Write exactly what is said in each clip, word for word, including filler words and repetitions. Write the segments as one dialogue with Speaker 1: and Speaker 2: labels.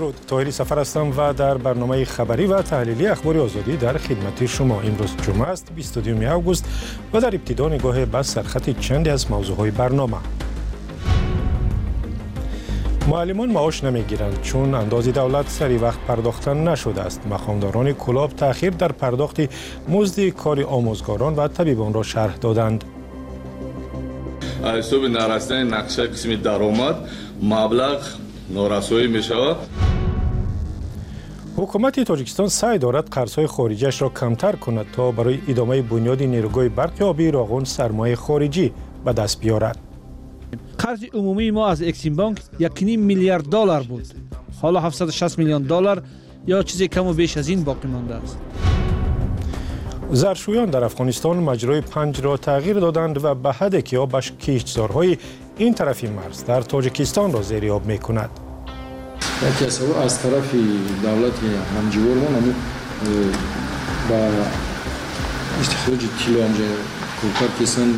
Speaker 1: درود، طاهری سفر هستم و در برنامه خبری و تحلیلی اخبار آزادی در خدمت شما. امروز جمعه است بیست و دو آگوست و در ابتدا نگاه به سرخط چندی از موضوعهای برنامه. معلمان معاش نمیگیرند چون انداز دولت سری وقت پرداختن نشده است. مقامداران کلاب تأخیر در پرداخت مزد کار آموزگاران و طبیبان را شرح دادند.
Speaker 2: حساب نرسیدن نقشه قسمی درآمد مبلغ نارسایی می شود.
Speaker 1: حکومت تاجیکستان سعی دارد قرضهای خارجیش را کمتر کند تا برای ادامه بنیاد نیروگاه برق آبی راغون سرمایه خارجی به دست بیارد.
Speaker 3: قرض عمومی ما از اکسیم بانک یک و نیم میلیارد دلار بود. حالا هفتصد و شصت میلیون دلار یا چیزی کم و بیش از این باقی مانده است.
Speaker 1: زرشویان در افغانستان مجرای پنج را تغییر دادند و به حدی که آب کشتزارهای این طرفی مرز در تاجیکستان را زیر آب می کند.
Speaker 4: یکی از از طرف دولت همجوارمان هم با استخراج تیلو همجا کلکار کسان.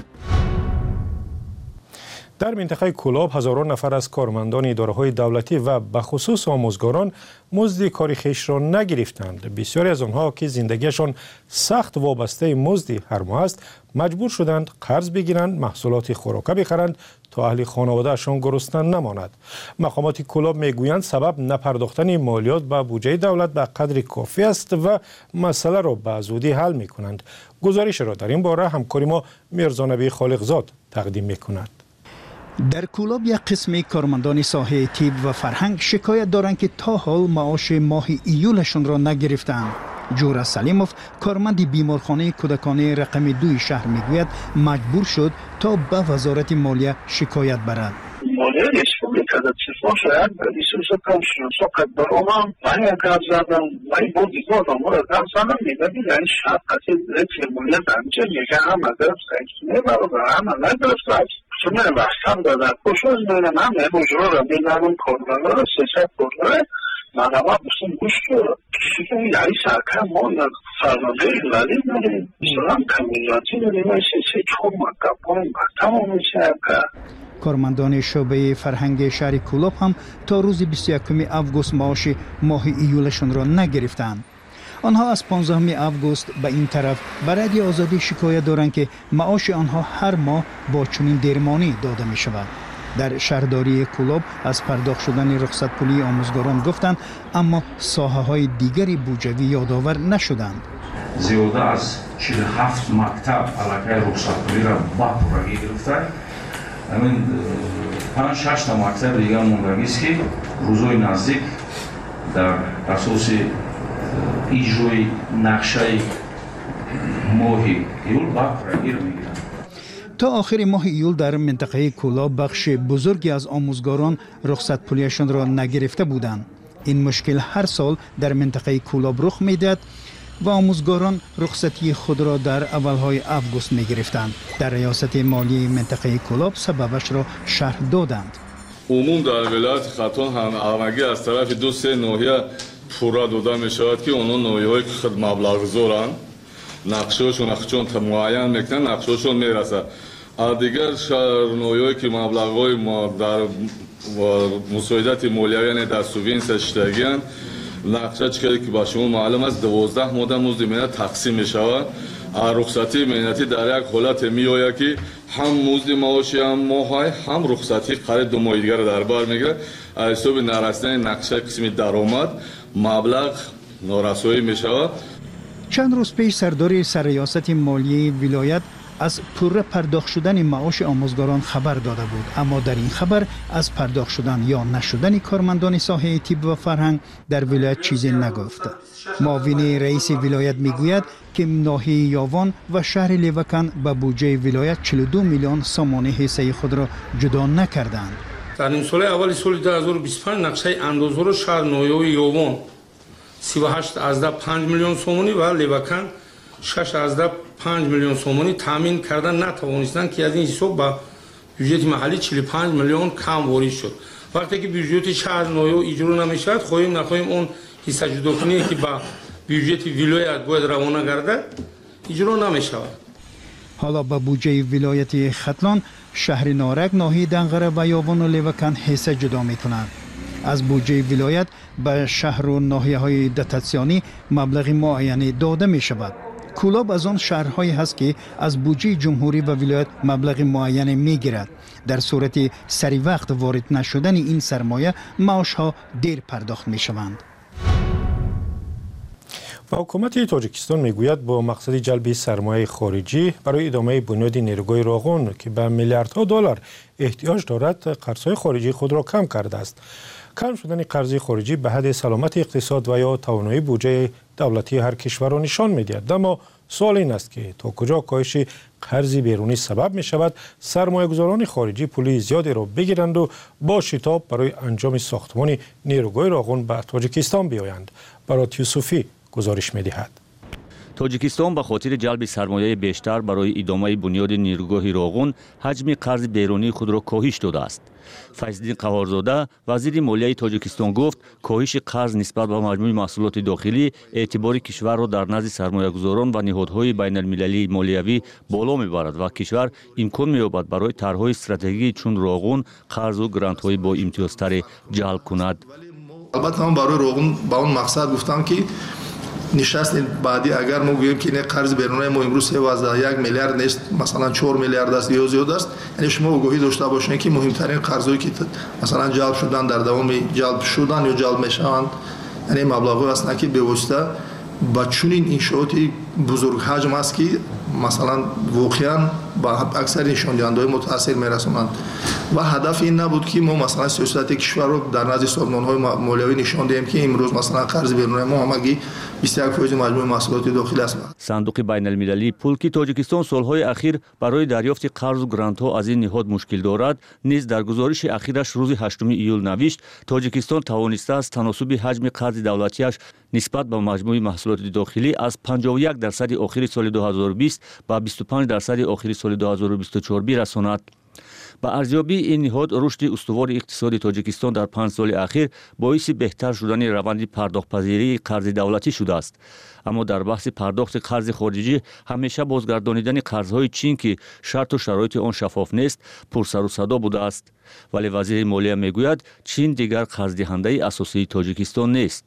Speaker 1: در منطقه کلاب هزاران نفر از کارمندان اداره‌های دولتی و به خصوص آموزگاران مزد کار خویش را نگرفتند. بسیاری از آنها که زندگیشان سخت وابسته مزد هر ماه است مجبور شدند قرض بگیرند، محصولات خوراکه بخرند تا اهل خانوادهشان گرسنه نماند. مقامات کلاب میگویند سبب نپرداختن مالیات به بودجه دولت به قدر کافی است و مسئله را به زودی حل می‌کنند. گزارش را در این باره همکار ما میرزا نبی خالقزاد تقدیم می‌کند.
Speaker 5: در کلاب یک قسم کارمندان ساحه طب و فرهنگ شکایت دارند که تا حال معاش ماه ایولشان را نگرفتند. جورا سلیموف کارمند بیمارخانه کودکانه رقم دوی شهر میگوید مجبور شد تا به وزارت مالیه شکایت برد.
Speaker 6: مالیه ریسپوبلیکada چشما شاید ریسورس کم شد فقط برام من کار زدم من بود دیگه آدم را کار زدم میگم این شب قصد رفت مالیه دانچه میگه هم ادرس نه برای هم ندرس چون من وقتم دادم خوشوز میرم هم مجرور را بینم کارمندا را سیاست کنه من هم بسیم گوش کرد کسی که یعنی سرکم ما فرمانده ایلالی داریم سلام کمیلاتی داریم و سیاست چون مکم پاییم تمام میشه که
Speaker 5: کارمندان شعبه فرهنگ شهر کلاب هم تا روز بیست و یکم آگوست معاش ماه ایولشان را نگرفتند. آنها از پانزدهم آگوست به این طرف برای آزادی شکایت دارند که معاش آنها هر ماه با چنین دیرمانی داده می شود. در شهرداری کلاب از پرداخت شدن رخصت پولی آموزگاران گفتند اما ساحه های دیگری بودجوی یادآور نشدند.
Speaker 7: زیاده از چهل و هفت مکتب علاقه رخصت پولی را با پورگی گرفته. همین پنج شش تا مکتب دیگر مونده است که روزهای نزدیک در اساس اجرای نقشه ماه ایول با پورگی میگیرند.
Speaker 5: تا آخر ماه ایول در منطقه کلاب بخش بزرگی از آموزگاران رخصت پولیشان را نگرفته بودند. این مشکل هر سال در منطقه کلاب رخ میدهد و آموزگاران رخصتی خود را در اولهای آگوست می گرفتند. در ریاست مالی منطقه کلاب سببش را شرح دادند.
Speaker 2: عموم در ولایت خطان هم همگی از طرف دو سه ناحیه پورا داده می شود که اونها ناحیه‌های که خود مبلغ زورن نقشه‌شون اخچون معین میکنن نقشه‌شون میرسه. دیگر شهر ناحیه‌ای که مبلغ‌های ما در مساعدت مالیوی یعنی در سووینس اشتگیان نقشه چیزی که با شما معلوم است دوازده ماده مزد مهنت تقسیم می شود. رخصتی مهنتی در یک حالت می آید که هم مزد معاشی هم ماهی هم رخصتی خرید دو ماه دیگر در بر میگیره. حساب نرسیدن نقشه قسمی درآمد مبلغ نارسایی می شود.
Speaker 5: چند روز پیش سردار سرریاست مالی ولایت از پوره پرداخت شدن معاش آموزگاران خبر داده بود، اما در این خبر از پرداخت شدن یا نشدن کارمندان ساحه طب و فرهنگ در ولایت چیزی نگفت. معاون رئیس ولایت میگوید که ناحیه یاوان و شهر لیوکن به بودجه ولایت چهل و دو میلیون سامان حصه خود را جدا نکردند.
Speaker 8: در این سال اول سال دو هزار و بیست و پنج نقشه اندازه را شهر ناحیه یاوان سی و هشت ازده پنج میلیون سومانی و لیوکن شش ازده پنج میلیون سومانی تامین کردن نتوانستند که از این حساب به بودجه محلی چهل و پنج میلیون کم وارد شد. وقتی که بودجه شهر ناحیه اجرا نمیشود خواهیم نخواهیم اون حصه جداکنی که با بودجه ولایت باید روانه گردد اجرا نمیشود.
Speaker 5: حالا به بودجه ولایت ختلان شهر نارک، ناحیه دنغره و یاوان و لیوکن حصه جدا میکنند. از بودجه ولایت به شهر و ناحیه‌های دتاسیونی مبلغ معینی داده می شود. کولاب از آن شهرهایی هست که از بودجه جمهوری و ولایت مبلغ معین می گیرد. در صورت سری وقت وارد نشدن این سرمایه معاش ها دیر پرداخت می شوند.
Speaker 1: و حکومت تاجیکستان میگوید با مقصد جلب سرمایه خارجی برای ادامه بنیاد نیروگاه راغون که به میلیاردها دلار احتیاج دارد قرضهای خارجی خود را کم کرده است. کم شدن قرض خارجی به حد سلامت اقتصاد و یا توانایی بودجه دولتی هر کشور را نشان میدهد. اما سوال این است که تا کجا کاهش قرض بیرونی سبب می شود سرمایه گذاران خارجی پولی زیادی را بگیرند و با شتاب برای انجام ساختمان نیروگاه راغون به تاجیکستان بیایند. برات یوسفی گزارش می دهد.
Speaker 9: تاجیکستان به خاطر جلب سرمایه بیشتر برای ادامه بنیاد نیروگاه راغون حجم قرض بیرونی خود را کاهش داده است. فیض‌الدین قهارزاده وزیر مالیه تاجیکستان گفت کاهش قرض نسبت به مجموع محصولات داخلی اعتبار کشور را در نزد سرمایه‌گذاران و نهادهای بین‌المللی مالیوی بالا می‌برد و کشور امکان می‌یابد برای طرح‌های استراتژیکی چون راغون قرض و گرانت‌های با امتیازتر جلب کند.
Speaker 10: البته هم برای راغون با اون مقصد گفتم که نشست بعدی اگر ما بگوییم که این قرض بیرونی ما امروز سیزده یک میلیارد نیست مثلا چهار میلیارد است یا زیاد است، یعنی شما آگاهی داشته باشین که مهمترین قرضایی که مثلا جلب شدن در دوام جلب شدن یا جلب میشوند یعنی مبلغی هستند که به واسطه با چنین انشاءات بزرگ حجم است که مثلا واقعا با اکثر نشان دهنده‌های متاثر میرسونند و هدف این نبود که ما مثلا سیاست کشور رو در نزد سازمان‌های مالیوی نشان دهیم که امروز مثلا قرض بیرونی ما همگی بیست و یک درصد مجموع محصولات داخلی است.
Speaker 9: صندوق بین‌المللی پول که تاجیکستان سالهای اخیر برای دریافت قرض و گرانت‌ها از این نهاد مشکل دارد نیز در گزارش اخیرش روز هشتم ایول نوشت تاجیکستان توانسته است تناسب حجم قرض دولتیش نسبت به مجموع محصولات داخلی از پنجاه و یک درصد آخر سال دو هزار و بیست به بیست و پنج درصد آخر سال دو هزار و بیست و چهار برساند. با ارزیابی این نهاد رشد استوار اقتصادی تاجیکستان در پنج سال اخیر باعث بهتر شدن روند پرداخت‌پذیری قرض دولتی شده است. اما در بحث پرداخت قرض خارجی همیشه بازگردانیدن قرض‌های چین که شرط و شرایط آن شفاف نیست پرسر و صدا بوده است. ولی وزیر مالیه میگوید چین دیگر قرض دهنده اساسی تاجیکستان نیست.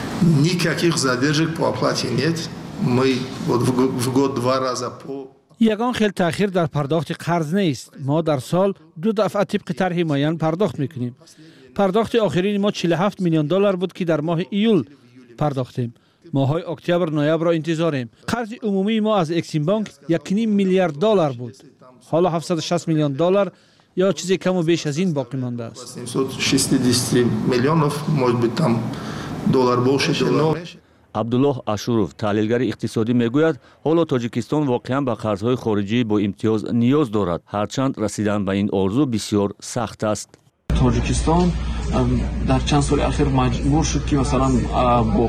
Speaker 10: Никаких задержек по оплате нет. Мы вот в год два раза по
Speaker 3: یگان خیلی تأخیر در پرداخت قرض نیست. ما در سال دو دفعه طبق طرح معین پرداخت میکنیم. پرداخت آخرین ما چهل و هفت میلیون دلار بود که در ماه ایول پرداختیم. ماهای اکتبر نوامبر را انتظاریم. قرض عمومی ما از اکسیم بانک یک و نیم میلیارد دلار بود. حالا هفتصد و شصت میلیون دلار یا چیزی کم و بیش از این باقی مانده است.
Speaker 10: سیمصد و شصت میلیون может быть там دلار باشه.
Speaker 9: عبدالله اشورов تحلیلگر اقتصادی میگوید حالا تاجیکستان واقعا به قرضهای خارجی با امتیاز نیاز دارد هرچند رسیدن به این آرزو بسیار سخت است.
Speaker 11: تاجیکستان در چند سال اخیر مجبور شد که مثلا با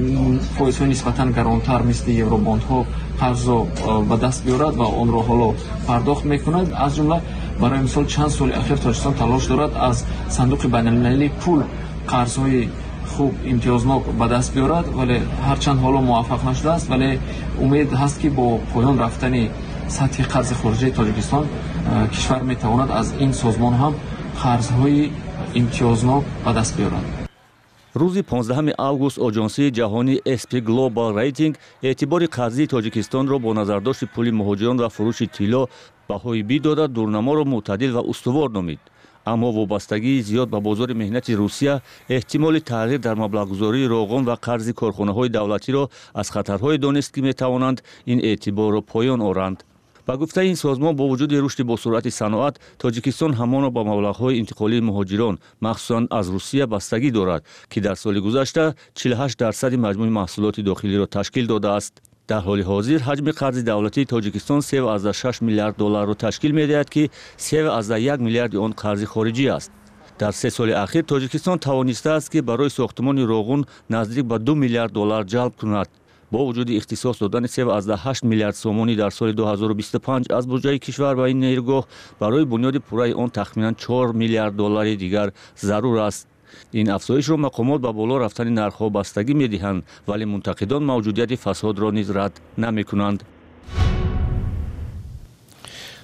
Speaker 11: فایزهای نسبتاً گرانتر مثل یوروباندها قرض را به دست بیارد و آن را حالا پرداخت میکند. از جمله برای مثال چند سال اخیر تاجیکستان تلاش دارد از صندوق بین‌المللی پول قرضهای خوب امتیازناک به دست بیارد ولی هرچند حالا موفق نشده است ولی امید هست که با پایان رفتن سطح قرض خارجی تاجیکستان کشور میتواند از این سازمان هم قرضهای امتیازناک به دست بیارد.
Speaker 9: روز پانزدهم آگوست آژانسی جهانی اس پی گلوبال ریتینگ اعتبار قرضی تاجیکستان را با نظرداشت پول مهاجران و فروش طلا بهای بی داده دورنما را معتدل و استوار نامید. اما وابستگی زیاد به بازار مهنت روسیه احتمال تغییر در مبلغ‌گذاری راغون و قرض کارخانه‌های دولتی را از خطرهای دانست که می‌توانند این اعتبار را پایان آورند. با گفته این سازمان با وجود رشد با سرعت صنعت تاجیکستان همان با مبلغ‌های انتقالی مهاجران مخصوصاً از روسیه بستگی دارد که در سال گذشته چهل و هشت درصد مجموع محصولات داخلی را تشکیل داده است. در حال حاضر حجم قرض دولتی تاجیکستان سه و شش میلیارد دلار را تشکیل می‌دهد که سه و یک میلیارد آن قرض خارجی است. در سه سال اخیر تاجیکستان توانسته است که برای ساختمان راغون نزدیک به دو میلیارد دلار جلب کند. با وجود اختصاص دادن سه و هشت میلیارد سومانی در سال دو هزار و بیست و پنج از بودجه کشور به این نیروگاه برای بنیاد پوره آن تخمیناً چهار میلیارد دلار دیگر ضرور است. این افزایش را مقامات به بالا رفتن نرخ‌ها بستگی می‌دهند ولی منتقدان موجودیت فساد را نیز رد نمی‌کنند.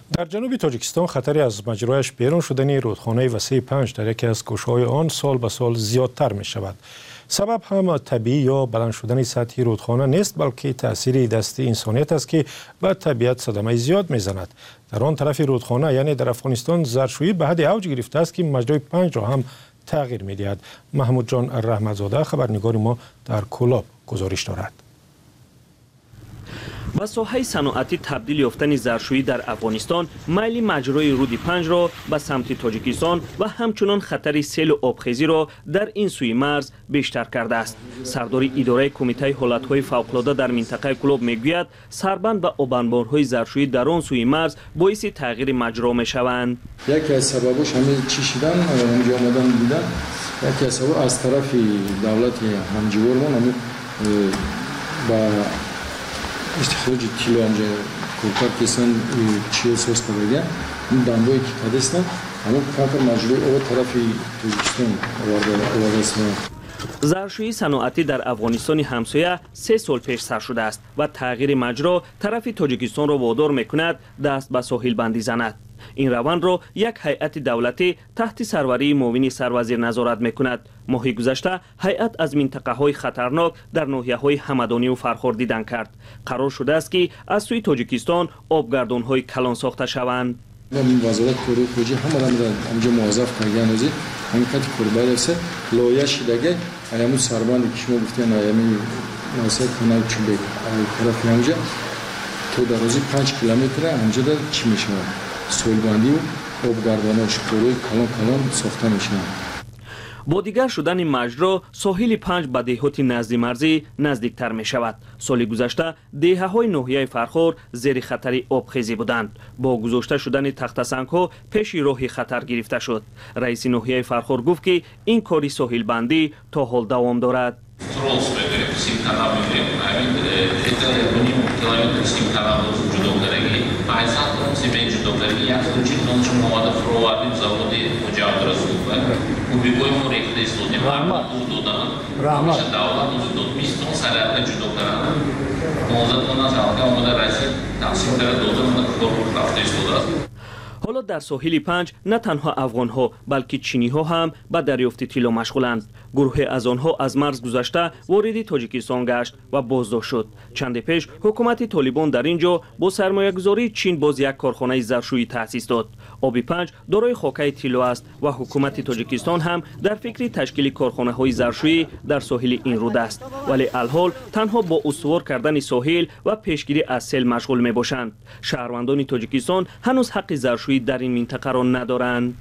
Speaker 1: در جنوب تاجیکستان خطری از مجرایش بیرون شدن رودخانه وسیع پنج در یکی از گوشه‌های آن سال به سال زیادتر می شود. سبب هم طبیعی یا بلند شدن سطح رودخانه نیست، بلکه تأثیر دست انسانیت است که به طبیعت صدمه زیاد میزند. در آن طرف رودخانه یعنی در افغانستان زرشویی به حد اوج گرفته است که مجرای پنج را هم تغییر می‌دهد. محمود جان رحمتزاده خبرنگار ما در کولاب گزارش دارد.
Speaker 12: با ساحه صنعتی تبدیل یافتن زرشویی در افغانستان میل مجرای رود پنج را به سمت تاجیکستان و همچنان خطر سیل و آبخیزی را در این سوی مرز بیشتر کرده است. سردار اداره کمیته حالت‌های فوق‌العاده در منطقه کولاب میگوید سربند به آبانبارهای زرشویی در آن سوی مرز باعث تغییر مجرا میشوند.
Speaker 4: یکی از سببش همین چشیدن اونجا آمدن دیدن، یکی از سبب از طرف دولت همجوارمون با استخراج تیلو آنجا کلکار کسان چیل سوز کرده این دنبایی که کدستن اما کانکر مجروی او طرفی تاجیکستان آورده است.
Speaker 12: زرشویی صنعتی در افغانستان همسایه سه سال پیش سر شده است و تغییر مجرا طرف تاجیکستان را وادار میکند دست به ساحل بندی زند. این روند را یک هیئت دولتی تحت سروری معاون سروزیر نظارت میکند. ماه گذشته هیئت از منطقه های خطرناک در ناحیه های همدانی و فرخار دیدن کرد. قرار شده است که از سوی تاجیکستان آبگردان های کلان ساخته شوند.
Speaker 4: وزارت کورو خوجی همه را همجا موظف کردن روزی همین کتی کوربای دسته لایه شدگه ایامو سربند که شما گفتین ایامی ناسیت کنال چوبه طرف همجا تو در روزی پنج کیلومتر همجا در چی میشون سولبندی و آبگرداناش کوروی کلان کلان ساخته میشون.
Speaker 12: با دیگر شدن مجرا ساحل پنج به دهات نزدی مرزی نزدیکتر می شود. سال گذشته دهه های ناحیه فرخار زیر خطر آبخیزی بودند. با گذاشته شدن تخت سنگ ها پیش راه خطر گرفته شد. رئیس ناحیه فرخار گفت که این کاری ساحل بندی تا حال دوام دارد. حالا در ساحل پنج نه تنها افغان ها بلکه چینی ها هم به دریافت تیلو مشغولند. گروه از آنها از مرز گذشته وارد تاجیکستان گشت و بازداشت شد. چند پیش حکومت طالبان در اینجا با سرمایه‌گذاری چین باز یک کارخانه زرشویی تأسیس داد. آب پنج دارای خاکه تیلو است و حکومت تاجیکستان هم در فکر تشکیل کارخانه های زرشویی در ساحل این رود است، ولی الحال تنها با استوار کردن ساحل و پیشگیری از سیل مشغول می باشند. شهروندان تاجیکستان هنوز حق زرشویی در این منطقه را ندارند.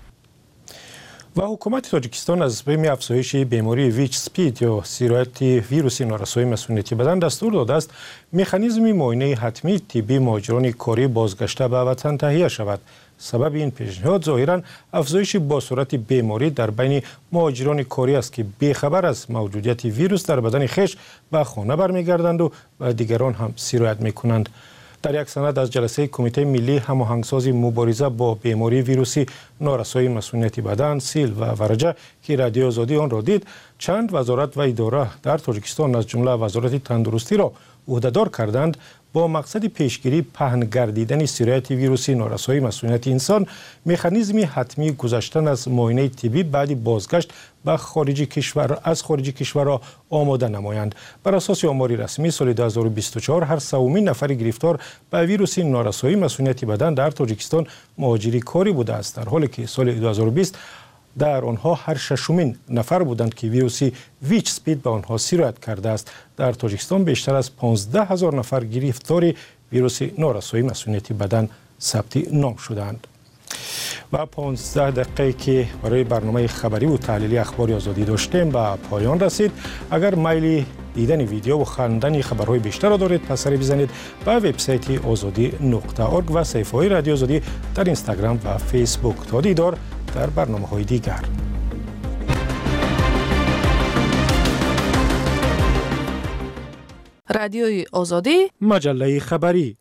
Speaker 1: و حکومت تاجیکستان از بیم افزایش بیماری ویچ سپید یا سرایت ویروس نارسایی مسئولیتی بدن دستور داده است مکانیزم معاینه حتمی طبی مهاجران کاری بازگشته به وطن تهیه شود. سبب این پیشنهاد ظاهرا افزایش باسرعت بیماری در بین مهاجران کاری است که بیخبر از موجودیت ویروس در بدن خویش به خانه برمیگردند و به دیگران هم سرایت میکنند. در یک سند از جلسه کمیته ملی هماهنگسازی مبارزه با بیماری ویروسی نارسایی مسئولیتی بدن سیل و ورجه که رادیو آزادی آن را دید، چند وزارت و اداره در تاجیکستان از جمله وزارت تندرستی را عهدهدار کردند با مقصد پیشگیری پهن گردیدن سرایت ویروسی نارسایی مسئولیت انسان مکانیزمی حتمی گذشتن از معاینه طبی بعد بازگشت به خارج کشور از خارج کشور را آماده نمایند. بر اساس آمار رسمی سال دو هزار و بیست و چهار هر سومین نفر گرفتار به ویروس نارسایی مسئولیت بدن در تاجیکستان مهاجری کاری بوده است، در حالی که سال دو هزار و بیست در آنها هر ششمین نفر بودند که ویروسی ویچ سپید به آنها سرایت کرده است. در تاجیکستان بیشتر از پانزده هزار نفر گرفتار ویروس نارسایی مسئولیتی بدن ثبت نام شدند. و پانزده دقیقه که برای برنامه خبری و تحلیلی اخبار آزادی داشتیم به پایان رسید. اگر میل دیدن ویدیو و خواندن خبرهای بیشتر را دارید پس سری بزنید به وبسایت آزادی نقطه ارگ و صفحه های رادیو آزادی در اینستاگرام و فیسبوک. تا دیدار در برنامه های دیگر.
Speaker 13: رادیوی آزادی
Speaker 1: مجله خبری.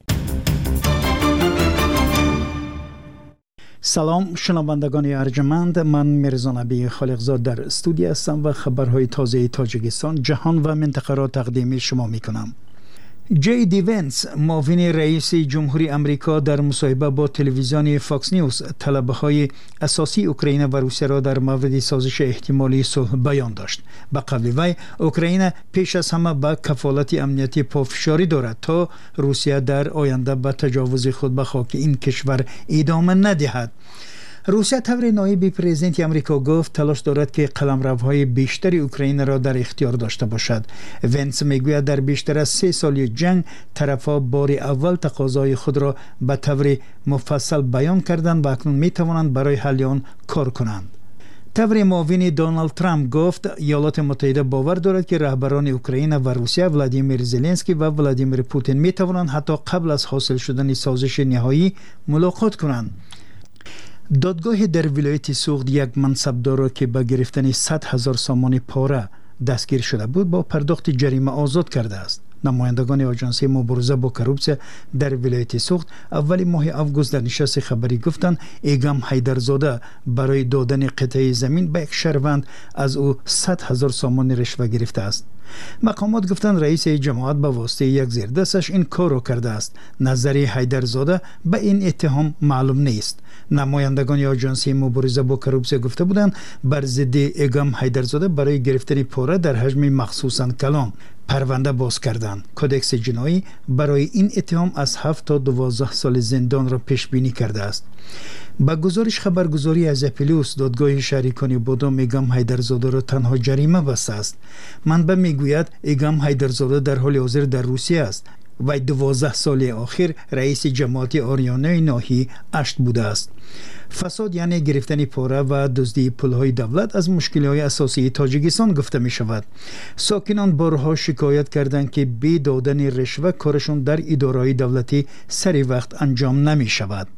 Speaker 5: سلام شنوندگان ارجمند، من میرزا نبی خالقزاد در استودیو هستم و خبرهای تازه تاجیکستان، جهان و منطقه را تقدیم شما می کنم. جی دی ونس معاون رئیس جمهوری آمریکا در مصاحبه با تلویزیون فاکس نیوز طلبهای اساسی اوکراین و روسیه را در مورد سازش احتمالی صلح بیان داشت. به قول وی اوکراین پیش از همه به کفالت امنیتی پافشاری دارد تا روسیه در آینده به تجاوز خود به خاک این کشور ادامه ندهد. روسیه طور نایب پرزیدنت آمریکا گفت تلاش دارد که قلمروهای بیشتری اوکراین را در اختیار داشته باشد. ونس میگوید در بیشتر از سه سال جنگ طرفها بار اول تقاضای خود را به طور مفصل بیان کردند و اکنون می توانند برای حل آن کار کنند. طور معاون دونالد ترامپ گفت ایالات متحده باور دارد که رهبران اوکراین و روسیه ولادیمیر زلنسکی و ولادیمیر پوتین می توانند حتی قبل از حاصل شدن سازش نهایی ملاقات کنند. دادگاه در ولایت سوخت یک منصبدار را که به گرفتن صد هزار سامان پاره دستگیر شده بود با پرداخت جریمه آزاد کرده است. نمایندگان آژانسی مبارزه با کروپسیا در ولایت سوخت اول ماه آگوست در نشست خبری گفتند ایگام حیدرزاده برای دادن قطعه زمین به یک شهروند از او صد هزار سامان رشوه گرفته است. مقامات گفتند رئیس جماعت به واسطه یک زیردستش این کار را کرده است. نظر حیدرزاده به این اتهام معلوم نیست. نمایندگان آژانسی مبارزه با کروپسیا گفته بودند بر ضد ایگام حیدرزاده برای گرفتن پاره در حجم مخصوصاً کلان پرونده باز کردند. کدکس جنایی برای این اتهام از هفت تا دوازده سال زندان را پیش بینی کرده است. با گزارش خبرگزاری از اپیلوس دادگاه شهریکانی بودم ایگام حیدرزاده را تنها جریمه بسته است. منبع میگوید ایگام حیدرزاده در حال حاضر در روسیه است و دوازده سال آخر رئیس جماعت آریانه ناحیه اشت بوده است. فساد یعنی گرفتن پاره و دزدی پولهای دولت از مشکل‌های اساسی تاجیکستان گفته می شود. ساکنان بارها شکایت کردند که بی دادن رشوه کارشون در اداره‌های دولتی سری وقت انجام نمی شود.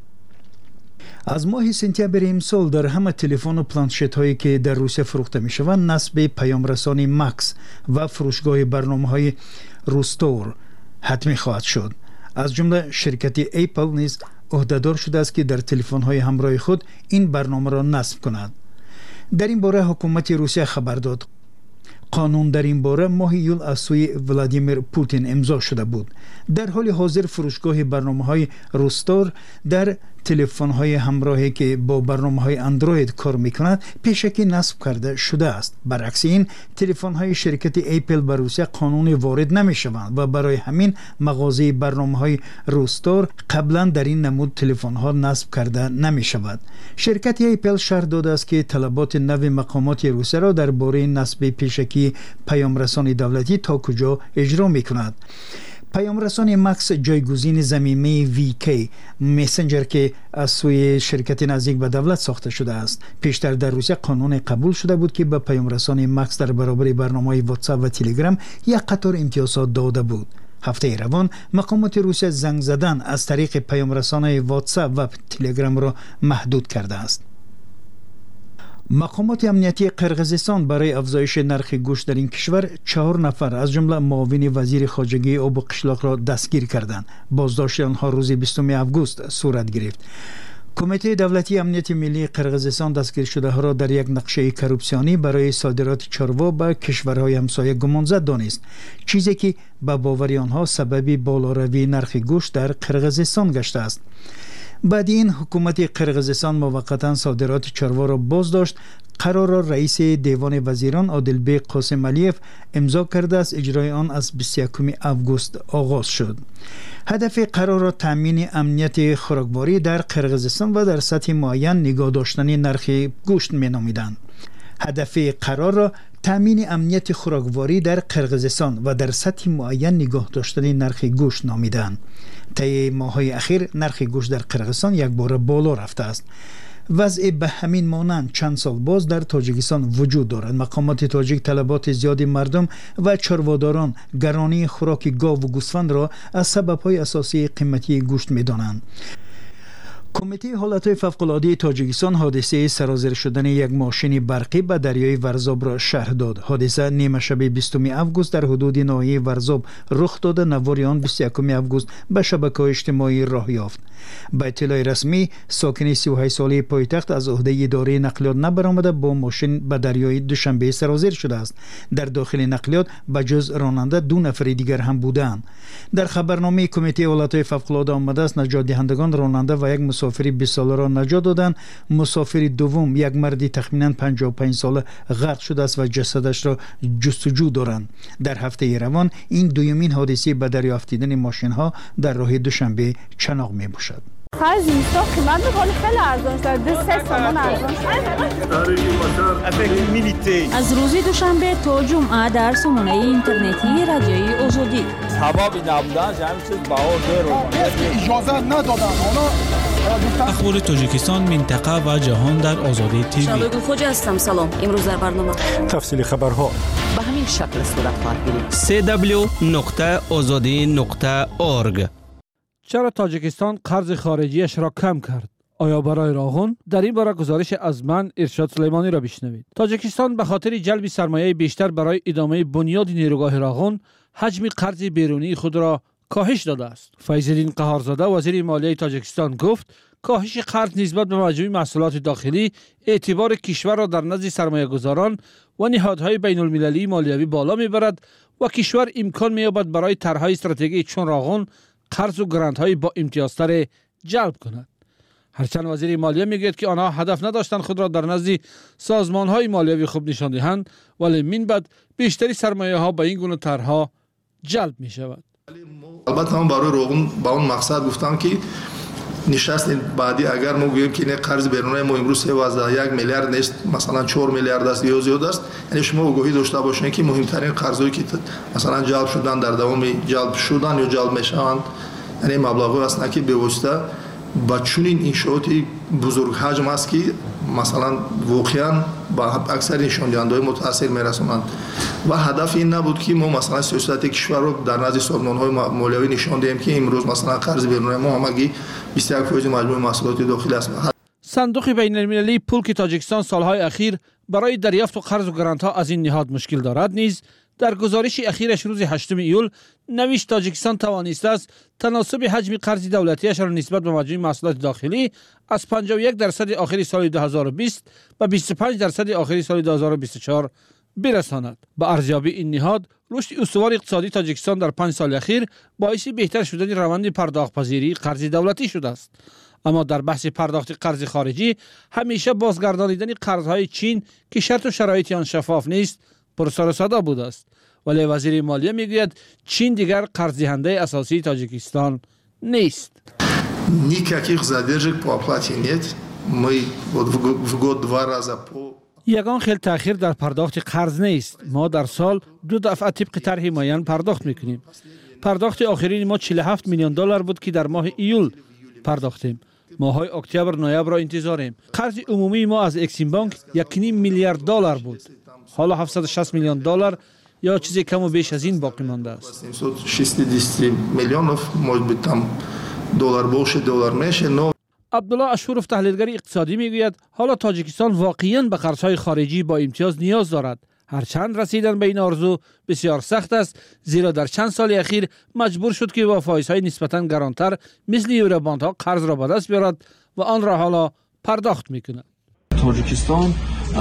Speaker 5: از ماه سپتامبر امسال در همه تلفن و پلانشت هایی که در روسیه فروخته می شوند نصب پیام رسانی ماکس و فروشگاه برنامه های روستور حتمی خواهد شد. از جمله شرکت اپل نیز عهدهدار شده است که در تلفن های همراه خود این برنامه را نصب کند. در این باره حکومت روسیه خبر داد قانون در این باره ماه ایول از سوی ولادیمیر پوتین امضا شده بود. در حال حاضر فروشگاه برنامه های روستور در تلفن های همراهی که با برنامه های اندروید کار میکند پیشکی نصب کرده شده است. برعکس این تلفن های شرکت اپل بر روسیه قانونی وارد نمی شوند و برای همین مغازه برنامه های روستور قبلا در این نمود تلفن ها نصب کرده نمی شود. شرکت اپل شرح داده است که طلبات نو مقامات روسیه را درباره نصب پیشکی پیام رسانی دولتی تا کجا اجرا می کند. پیام رسانی ماکس جایگزین ضمیمه وی کی مسنجر که از سوی شرکت نزدیک به دولت ساخته شده است. پیشتر در روسیه قانون قبول شده بود که به پیام رسانی ماکس در برابر برنامه‌های واتساپ و تلگرام یک قطار امتیازات داده بود. هفته روان مقامات روسیه زنگ زدن از طریق پیام رسان‌های واتساپ و تلگرام را محدود کرده است. مقامات امنیتی قرقیزستان برای افزایش نرخ گوشت در این کشور چهار نفر از جمله معاون وزیر خارجه آب و قشلاق را دستگیر کردند. بازداشت آنها روز بیستم آگوست صورت گرفت. کمیته دولتی امنیت ملی قرقیزستان دستگیر شده ها را در یک نقشه کروپسیونی برای صادرات چاروا به کشورهای همسایه گمانزد دانست، چیزی که به باور آنها سبب بالاروی نرخ گوشت در قرقیزستان گشته است. بعد این حکومت قرقیزستان موقتا صادرات چاروا را بازداشت. قرار را رئیس دیوان وزیران عادلبیک قاسم علیف امضا کرده است. اجرای آن از بیست و یکم آگوست آغاز شد. هدف قرار را تامین امنیت خوراکواری در قرقیزستان و در سطح معین نگاه داشتن نرخ گوشت می نامیدند. هدف قرار را تامین امنیت خوراکواری در قرقیزستان و در سطح معین نگاه داشتن نرخ گوشت نامیدند. طی ماه‌های اخیر نرخ گوشت در قرقیزستان یک بار بالا رفته است. وضع به همین مانند چند سال باز در تاجیکستان وجود دارد. مقامات تاجیک طلبات زیادی مردم و چرواداران گرانی خوراک گاو و گوسفند را از سبب‌های اساسی قیمتی گوشت می‌دانند. کمیته حالتهای فوق‌العاده تاجیکستان حادثه سرازیر شدن یک ماشین برقی به دریای ورزاب را شرح داد. حادثه نیمه شب بیستم آگوست در حدود ناحیه ورزاب رخ داده. نوار آن بیست و یکم آگوست به شبکه‌های اجتماعی راه یافت. به اطلاع رسمی ساکن سی و هشت ساله پایتخت از عهده اداره نقلیات نبرآمده با ماشین به دریای دوشنبه سرازیر شده است. در داخل نقلیات به جز راننده دو نفر دیگر هم بودند. در خبرنامه کمیته حالتهای فوق‌العاده آمده است نجات دهندگان راننده و یک مسافر بیست ساله را نجات دادند. مسافر دوم یک مرد تخمینا پنجاه و پنج ساله غرق شده است و جسدش را جستجو دارند. در هفته روان این دومین حادثه به دریا افتیدن ماشین ها در راه دوشنبه چناق می باشد.
Speaker 13: خرج اینستا قیمت می‌کنه خیلی ارزان شد. دو سه تومان ارزان شد.
Speaker 14: از روز دوشنبه تا جمعه در سامانه اینترنتی رادیوی آزادی.
Speaker 15: سبب نبودنش همین چیز بها زیرو.
Speaker 16: اجازه ندادن.
Speaker 17: اخبار تاجیکستان، منطقه و جهان در آزادی تیوی.
Speaker 14: شبگو خوج هستم. سلام. امروز در برنامه
Speaker 1: تفصیل خبرها
Speaker 14: به همین شکل صورت خواهد گرفت.
Speaker 17: سه دبلیو نقطه آزادی نقطه اورگ.
Speaker 3: چرا تاجیکستان قرض خارجیش را کم کرد؟ آیا برای راغون؟ در این باره گزارش از من ارشاد سلیمانی را بشنوید. تاجیکستان به خاطر جلب سرمایه بیشتر برای ادامه بنیاد نیروگاه راغون حجم قرض بیرونی خود را کاهش داده است. فیض‌الدین قهارزاده وزیر مالیه تاجیکستان گفت کاهش قرض نسبت به مجموع محصولات داخلی اعتبار کشور را در نزد سرمایه‌گذاران و نهادهای بین‌المللی مالیوی بالا میبرد و کشور امکان می‌یابد برای طرح‌های استراتژیکی چون راغون قرض و گرانت‌های با امتیازتر جلب کند. هرچند وزیر مالیه میگوید که آنها هدف نداشتند خود را در نزد سازمان‌های مالیوی خوب نشان دهند، ولی من بعد بیشتری سرمایه‌ها با این گونه طرح‌ها جلب می‌شود.
Speaker 10: البته هم برای روغن با اون مقصد گفتم که نشست بعدی اگر ما گوییم که این قرض بیرونی ما امروز سیزده یک میلیارد نیست، مثلا چهار میلیارد است یا زیاد است، یعنی شما آگاهی داشته باشین که مهمترین قرضایی که مثلا جلب شدن در دوام جلب شدن یا جلب میشوند یعنی مبلغی هستند که به واسطه با چنین انشاءاتی بزرگ حجم است که مثلا واقعا با اکثر نشان دهنده‌های متاثر میرسونند و هدف این نبود که ما مثلا سیاست کشور رو در نزد سازمان‌های مالیوی نشان دهیم که امروز مثلا قرض بیرونی ما همگی بیست و یک درصد مجموع محصولات داخلی است.
Speaker 3: صندوق بین‌المللی پول که تاجیکستان سالهای اخیر برای دریافت و قرض و گرانت‌ها از این نهاد مشکل دارد نیز در گزارش اخیرش روز هشتم ایول نوشت تاجیکستان توانسته است تناسب حجم قرض دولتیش را نسبت به مجموع محصولات داخلی از پنجاه و یک درصد آخر سال دو هزار و بیست و بیست و پنج درصد آخر سال دو هزار و بیست و چهار برساند. با ارزیابی این نهاد رشد استوار اقتصادی تاجیکستان در پنج سال اخیر باعث بهتر شدن روند پرداخت‌پذیری قرض دولتی شده است. اما در بحث پرداخت قرض خارجی همیشه بازگردانیدن قرض‌های چین که شرط و شرایط آن شفاف نیست پر سر و صدا بوده است. ولی وزیر مالیه میگوید چین دیگر قرض دهنده اساسی تاجیکستان نیست.
Speaker 10: Никаких задержек по оплате нет. Мы вот в год два раза по
Speaker 3: یگان خیلی تأخیر در پرداخت قرض نیست. ما در سال دو دفعه طبق طرح معین پرداخت میکنیم. پرداخت آخرین ما چهل و هفت میلیون دلار بود که در ماه ایول پرداختیم. ماهای اکتبر نوامبر را انتظاریم. قرض عمومی ما از اکسیم بانک یک و نیم میلیارد دلار بود. حالا هفتصد و شصت میلیون دلار یا چیزی کم و بیش از این باقی مانده است.
Speaker 10: семьсот шестьдесят миллионов, может быть там доллар больше, доллар меньше, но
Speaker 3: عبدالله اشورف تحلیلگر اقتصادی میگوید حالا تاجیکستان واقعاً به قرضهای خارجی با امتیاز نیاز دارد. هرچند رسیدن به این آرزو بسیار سخت است، زیرا در چند سال اخیر مجبور شد که با فایزهای نسبتاً گرانتر مثل یوروباندها قرض را به دست بیارد و آن را حالا پرداخت میکند.
Speaker 11: تاجیکستان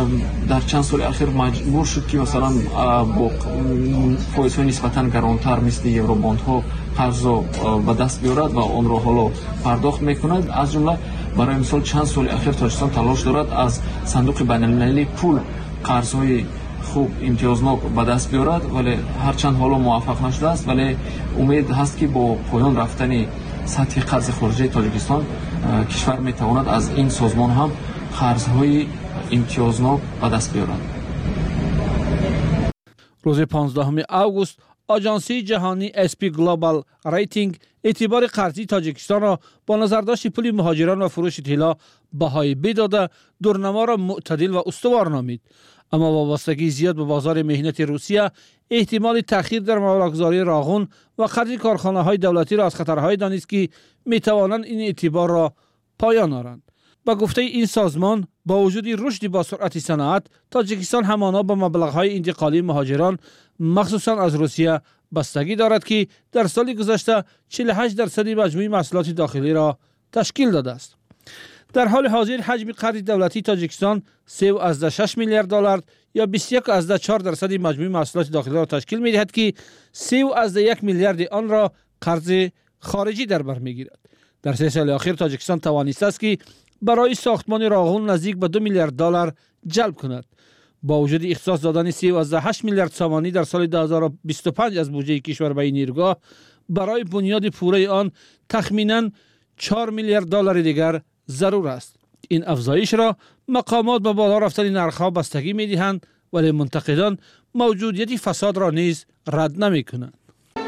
Speaker 11: در چند سال اخیر مجبور شد که مثلا با فایزهای نسبتاً گرانتر مثل یوروباندها قرض را به دست بیارد و آن را حالا پرداخت میکند. از جمله برای مثال چند سال اخیر تاجیکستان تلاش دارد از صندوق بین‌المللی پول قرضهای خوب امتیازناک به دست بیارد، ولی هرچند حالا موفق نشده است، ولی امید هست که با پایان رفتن سطح قرض خارجی تاجیکستان کشور میتواند از این سازمان هم قرضهای امتیازناک به دست بیارد.
Speaker 3: روز پانزدهم آگوست آژانسی جهانی اس پی گلوبال ریتینگ اعتبار قرضی تاجیکستان را با نظرداشت پول مهاجران و فروش طلا بهای بی داده دورنما را معتدل و استوار نامید. اما وابستگی زیاد به بازار مهنت روسیه، احتمال تأخیر در مبلغ‌گذاری راغون و قرض کارخانه‌های دولتی را از خطرهای دانست که می‌توانند این اعتبار را پایان آورند. با گفته این سازمان با وجود رشد با سرعت صنعت، تاجیکستان همانا با مبلغ‌های انتقالی مهاجران مخصوصا از روسیه بستگی دارد که در سال گذشته چهل و هشت درصد مجموع محصولات داخلی را تشکیل داده است. در حال حاضر حجم قرض دولتی تاجیکستان سه و شش میلیارد دلار یا بیست و یک و چهار درصد مجموع محصولات داخلی را تشکیل می‌دهد که سه و یک میلیارد آن را قرض خارجی در بر می‌گیرد. در سه سال اخیر تاجیکستان توانسته است که برای ساختمان راه‌آهن نزدیک به دو میلیارد دلار جلب کند. با وجود اختصاص دادن سه و هشت میلیارد سامانی در سال دو هزار و بیست و پنج از بودجه کشور به این نیروگاه، برای بنیاد پوره آن تخمیناً چهار میلیارد دلار دیگر ضرور است. این افزایش را مقامات با بالا رفتن نرخ‌ها بستگی می‌دهند، ولی منتقدان موجودیت فساد را نیز رد نمی‌کنند.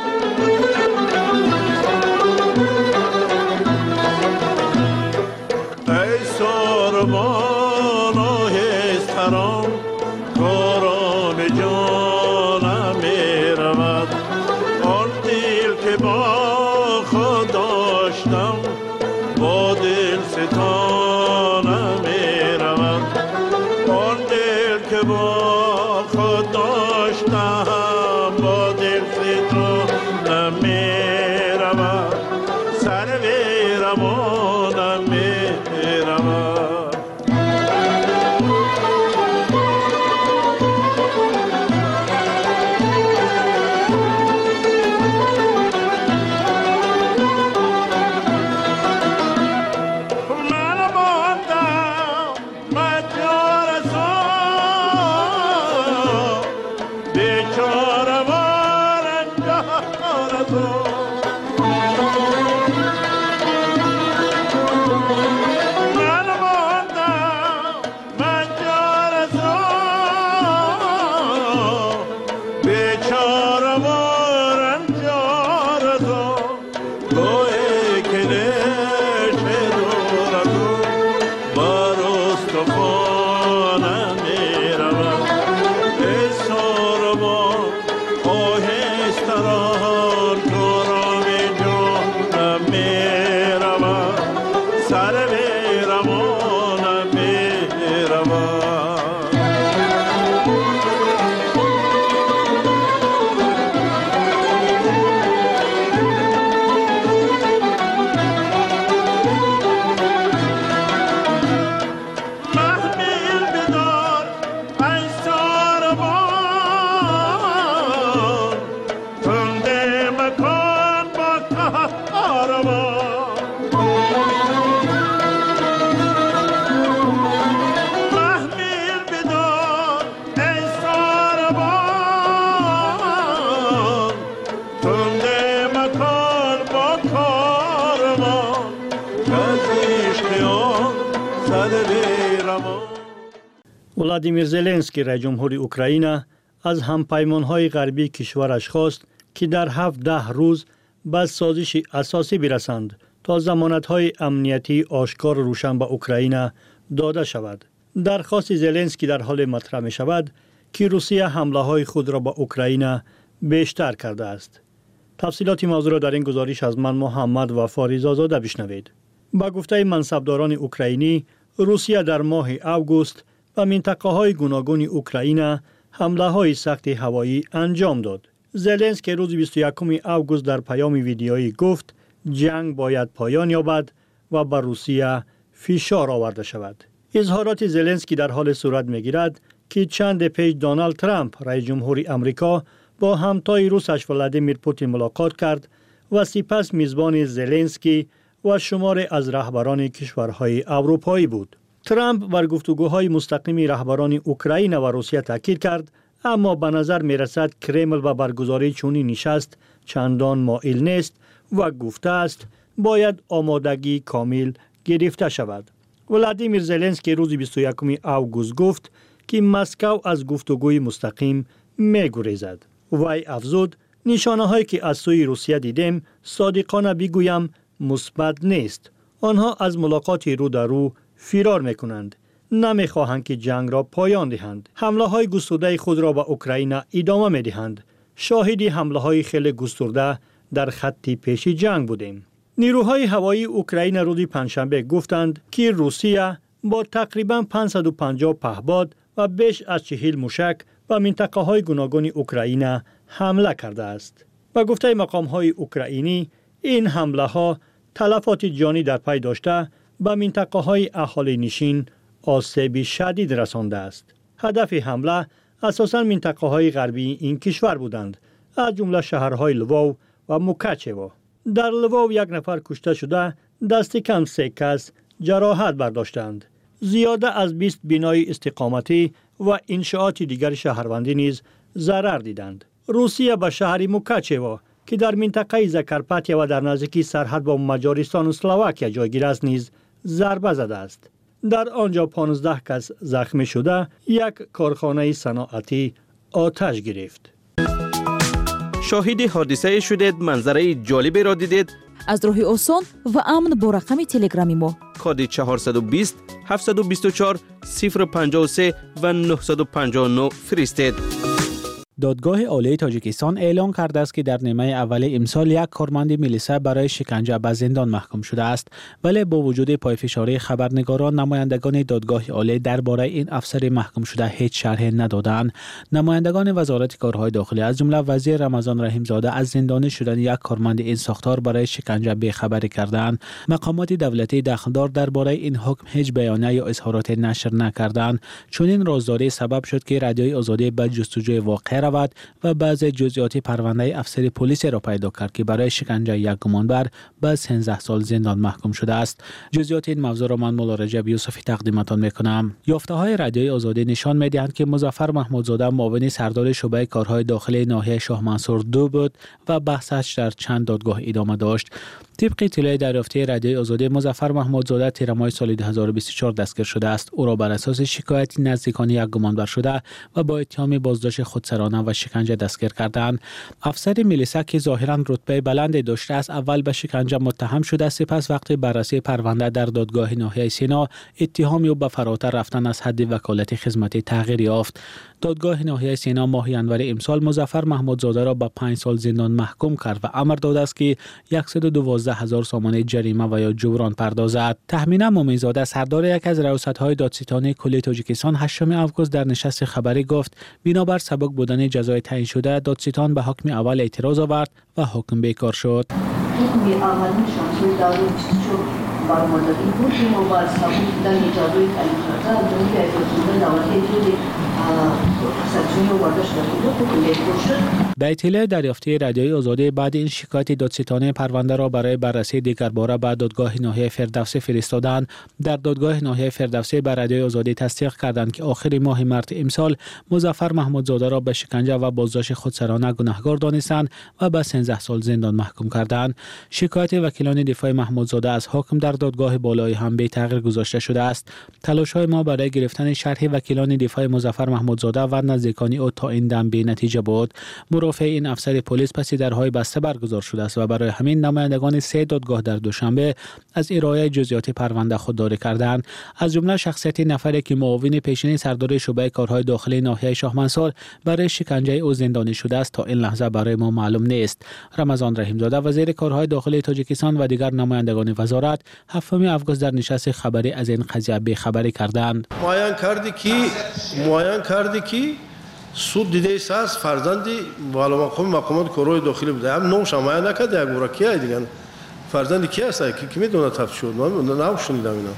Speaker 18: ای سربان آهستران کارام جانم می‌رود، آن دل که با خود داشتم با دل ستانم می‌رود، آن دل که با خود داشتم با دل ستانم می‌رود، سر ویرمانم می‌رود.
Speaker 19: ولادیمیر زلنسکی رئیس جمهوری اوکراین از همپیمان‌های غربی کشورش خواست که در هفت ده روز به سازش اساسی برسند تا ضمانت‌های امنیتی آشکار و روشن به اوکراین داده شود. درخواست زلنسکی در حال مطرح می شود که روسیه حمله‌های خود را به اوکراین بیشتر کرده است. تفصیلات موضوع را در این گزارش از من محمد و فاریزآزاده بشنوید. با گفته منصبداران اوکراینی، روسیه در ماه اوگوست و منطقه های گوناگون اوکراین حمله های سخت هوایی انجام داد. زلنسکی روز بیست و یکم اوگوست در پیام ویدیویی گفت جنگ باید پایان یابد و بر روسیه فشار آورده شود. اظهارات زلنسکی در حال صورت می‌گیرد که چند پیش دونالد ترامپ رئیس جمهوری آمریکا با همتای روسش ولادیمیر پوتین ملاقات کرد و سپس میزبان زلنسکی و شمار از رهبران کشورهای اروپایی بود. ترامپ بر گفتگوهای مستقیم رهبران اوکراین و روسیه تاکید کرد، اما به نظر می رسد کرمل و برگزاری چنین نشست چندان مایل نیست و گفته است باید آمادگی کامل گرفته شود. ولادیمیر زلنسکی روز بیست و یکم اوگوست گفت که مسکو از گفتگوی مستقیم می گریزد. وی افزود نشانه هایی که از سوی روسیه دیدیم صادقانه بگویم مثبت نیست. آنها از ملاقات رو در رو فرار میکنند. نمیخواهند که جنگ را پایان دهند. حمله های گسترده خود را به اوکراین ادامه میدهند. شاهدی حمله های خیلی گسترده در خط پیش جنگ بودیم. نیروهای هوایی اوکراین روز پنجشنبه گفتند که روسیه با تقریباً پانصد و پنجاه پهپاد و بیش از چهل موشک به منطقه های گوناگون اوکراین حمله کرده است. با گفته مقام های اوکراینی این حمله ها تلفات جانی در پی داشته به منطقه های اهالی نشین آسیب شدید رسانده است. هدف حمله اساساً منطقه های غربی این کشور بودند، از جمله شهرهای لوو و موکاچیو. در لوو یک نفر کشته شده، دست کم سه کس جراحت برداشتند. زیاده از بیست بنای استقامتی و انشاءات دیگر شهروندی نیز ضرر دیدند. روسیه به شهر موکاچیو که در منطقه زاکارپاتیا و در نزدیکی سرحد با مجارستان و اسلواکیا جایگیر است نیز ضربه زده است. در آنجا پانزده کس زخمی شده، یک کارخانه صنعتی آتش گرفت.
Speaker 20: شاهد حادثه شدید، منظره جالبی را دیدید؟
Speaker 14: از راه آسان و امن با رقم تلگرامی ما
Speaker 20: کد چهارصد و بیست هفتصد و بیست و چهار صفر پنجاه و سه و نهصد و پنجاه و نه فرستید.
Speaker 17: دادگاه عالی تاجیکستان اعلام کرده است که در نیمه اول امسال یک کارمند میلیسا برای شکنجه به زندان محکوم شده است، ولی با وجود پایفشاری خبرنگاران نمایندگان دادگاه عالی درباره این افسر محکوم شده هیچ شرحی ندادند. نمایندگان وزارت کارهای داخلی از جمله وزیر رمضان رحیم زاده از زندانی شدن یک کارمند این ساختار برای شکنجه بی‌خبری کردند. مقامات دولتی دخلدار درباره این حکم هیچ بیانیه یا اظهارات نشر نکردند. چون این رازداری سبب شد که رادیوی آزادی به جستجوی واقع و بعضی جزئیات پرونده افسر پلیس را پیدا کرد که برای شکنجه یک گمانبر به سیزده سال زندان محکوم شده است. جزئیات این موضوع را من مولا رجب یوسفی تقدیمتان میکنم. یافته‌های رادیوی آزادی نشان می‌دهند که مظفر محمودزاده معاون سردار شعبه کارهای داخلی ناحیه شاه منصور دو بود و بحثش در چند دادگاه ادامه داشت. طبق اطلاع دریافتی رادیوی آزادی، مظفر محمودزاده تیر ماه سال دو هزار و بیست و چهار دستگیر شده است. او را بر اساس شکایت نزدیکان یک گمانبر شده و با اتهام بازداشت خودسرانه و شکنجه دستگیر کردند. افسر میلیسا که ظاهرا رتبه بلندی داشته است، اول به شکنجه متهم شده، سپس وقتی بررسی پرونده در دادگاه ناحیه سینا اتهام او به فراتر رفتن از حد وکالت خدمتی تغییر یافت. دادگاه ناحیه سینا ماه ینور امسال مظفر محمودزاده را به پنج سال زندان محکوم کرد و امر داده است که صد و دوازده هزار سامانه جریمه و یا جبران پردازد. تهمینه مومنزاده سردار یک از رئاست‌های دادستانی کلی تاجیکستان هشتم آگوست در نشست خبری گفت بنابر سبک بودن جزای تعیین شده دادستان به حکم اول اعتراض آورد و حکم بیکار شد.
Speaker 21: حکم اول شانسوی دارو چون برآمدگی بود که ما با سبک بودن جزای تعیین شده اون که اجازه دولتی جوری سرچینه وارد شده حکم بیکار شد.
Speaker 17: در اطلاع دریافتی رادیوی آزادی بعد این شکایت دادستانی پرونده را برای بررسی دیگرباره به دادگاه ناحیه فردوسی فرستادند. در دادگاه ناحیه فردوسی به رادیوی آزادی تصدیق کردند که آخر ماه مارس امسال مظفر محمودزاده را به شکنجه و بازداشت خودسرانه گناهکار دانستند و به سیزده سال زندان محکوم کردند. شکایت وکیلان دفاع محمودزاده از حکم در دادگاه بالایی هم به تغییر گذاشته شده است. تلاش‌های ما برای گرفتن شرح وکیلان دفاع مظفر محمودزاده و نزدیکان او تا این دم بی نتیجه بود. مرافع این افسر پلیس پس درهای بسته برگزار شده است و برای همین نمایندگان سه دادگاه در دوشنبه از ارائه جزئیات پرونده خودداری کردند. از جمله شخصیت نفری که معاون پیشین سردار شعبه کارهای داخلی ناحیه شاه منصور برای شکنجه او زندانی شده است تا این لحظه برای ما معلوم نیست. رمضان رحیم زاده وزیر کارهای داخلی تاجیکستان و دیگر نمایندگان وزارت هفتم آگوست در نشست خبری از این قضیه بی‌خبری کردند.
Speaker 18: معین کردی که معین کردی که суд дидеис аст фарзанди валомақоми мақомати корҳои дохилӣ буда. ҳам номш ҳам маян накард як бора ки ай диган фарзанди ки аст ки медонад тафтишот ман навшунидам ина